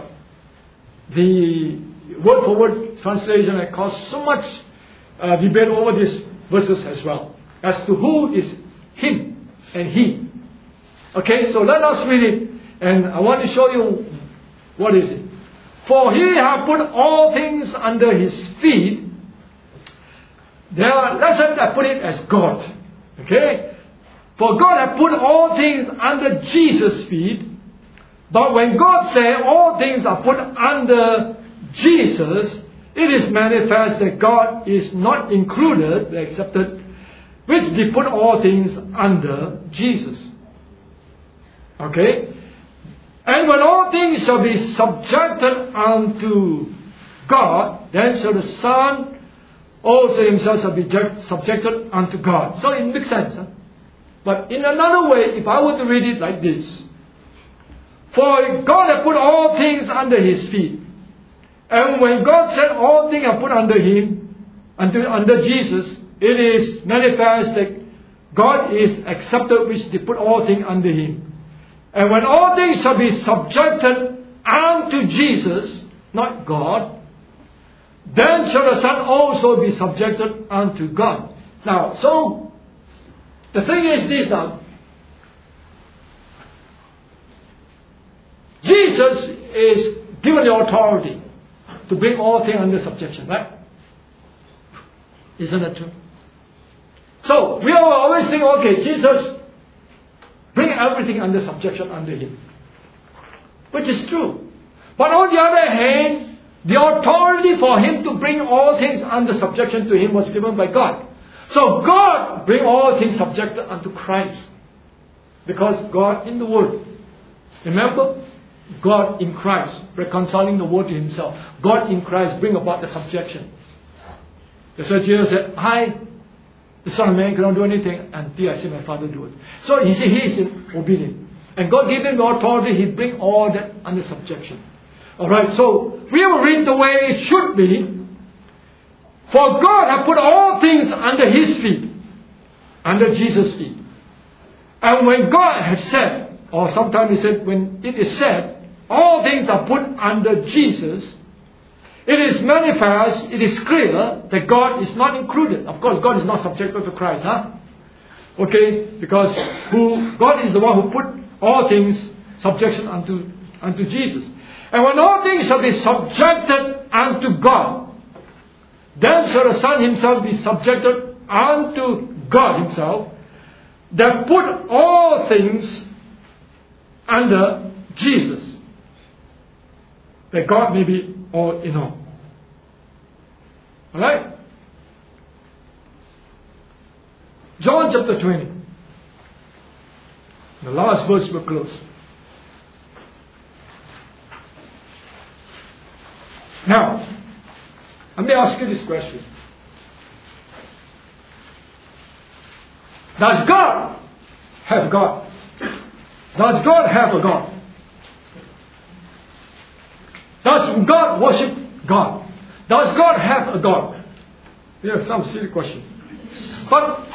the word for word translation has caused so much uh, debate over these verses as well, as to who is him and he. Okay, so let us read it, and I want to show you what is it. For he hath put all things under his feet. There are, let's have put it as God. Okay? For God hath put all things under Jesus' feet. But when God said all things are put under Jesus, it is manifest that God is not included, accepted, which they put all things under Jesus. Okay? And when all things shall be subjected unto God, then shall the Son also himself shall be subjected unto God. So it makes sense. Huh? But in another way, if I were to read it like this, for God hath put all things under his feet. And when God said all things are put under him, under, under Jesus, it is manifest that God is accepted, which they put all things under him. And when all things shall be subjected unto Jesus, not God, then shall the Son also be subjected unto God. Now, so, the thing is this now. Jesus is given the authority to bring all things under subjection, right? Isn't that true? So, we always think, okay, Jesus bring everything under subjection under him. Which is true. But on the other hand, the authority for him to bring all things under subjection to him was given by God. So God bring all things subjected unto Christ. Because God in the Word. Remember? God in Christ, reconciling the world to himself. God in Christ bring about the subjection. That's why Jesus said, I, the Son of Man, cannot do anything until I see my Father do it. So he said he is obedient. And God gave him the authority, he bring all that under subjection. Alright, so we will read the way it should be. For God hath put all things under his feet, under Jesus' feet. And when God had said, or sometimes he said, when it is said, all things are put under Jesus, it is manifest, it is clear that God is not included. Of course, God is not subjected to Christ, huh? Okay, because who God is the one who put all things subjection unto unto Jesus. And when all things shall be subjected unto God, then shall the Son himself be subjected unto God himself, that put all things under Jesus, that God may be all in all. Alright? John chapter twenty. The last verse will close. Now, let me ask you this question. Does God have God? Does God have a God? Does God worship God? Does God have a God? Yes, some silly question. But,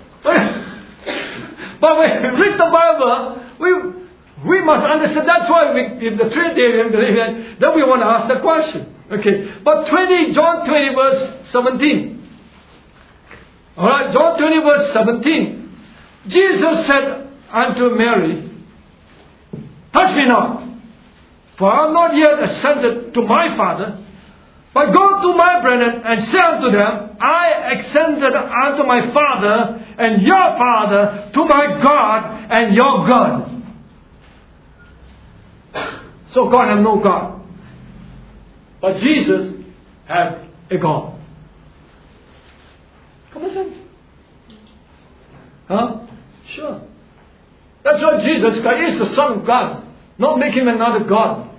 but when we read the Bible, we, we must understand. That's why we, if the Trinitarian believe that, then we want to ask the question. Okay, but twenty, John twenty verse seventeen. Alright, John twenty verse seventeen. Jesus said unto Mary, touch me not, for I am not yet ascended to my Father, but go to my brethren and say unto them, I ascended unto my Father and your Father, to my God and your God. So God has no God. But Jesus had a God. Common sense. Huh? Sure. That's why Jesus Christ is the Son of God. Not make him another God.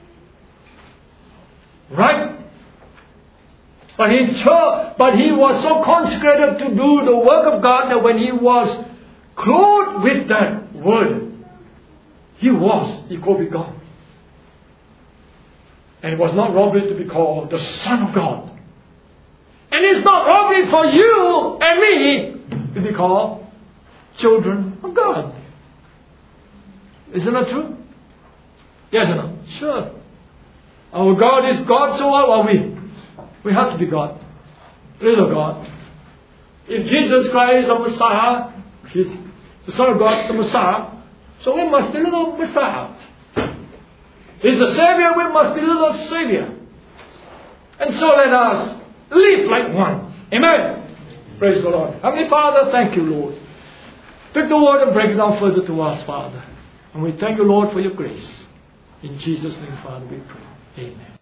Right? But he chose, but he was so consecrated to do the work of God that when he was clothed with that word, he was equal with God. And it was not robbery to be called the Son of God. And it's not robbery for you and me to be called children of God. Isn't that true? Yes or no? Sure. Our God is God, so what are we? We have to be God. Little God. If Jesus Christ is the Messiah, He's the Son of God, the Messiah, so we must be little Messiah. He's the Savior, we must be little Savior. And so let us live like one. Amen. Praise the Lord. Heavenly Father, thank you, Lord. Take the word and break it down further to us, Father. And we thank you, Lord, for your grace. In Jesus' name, Father, we pray. Amen.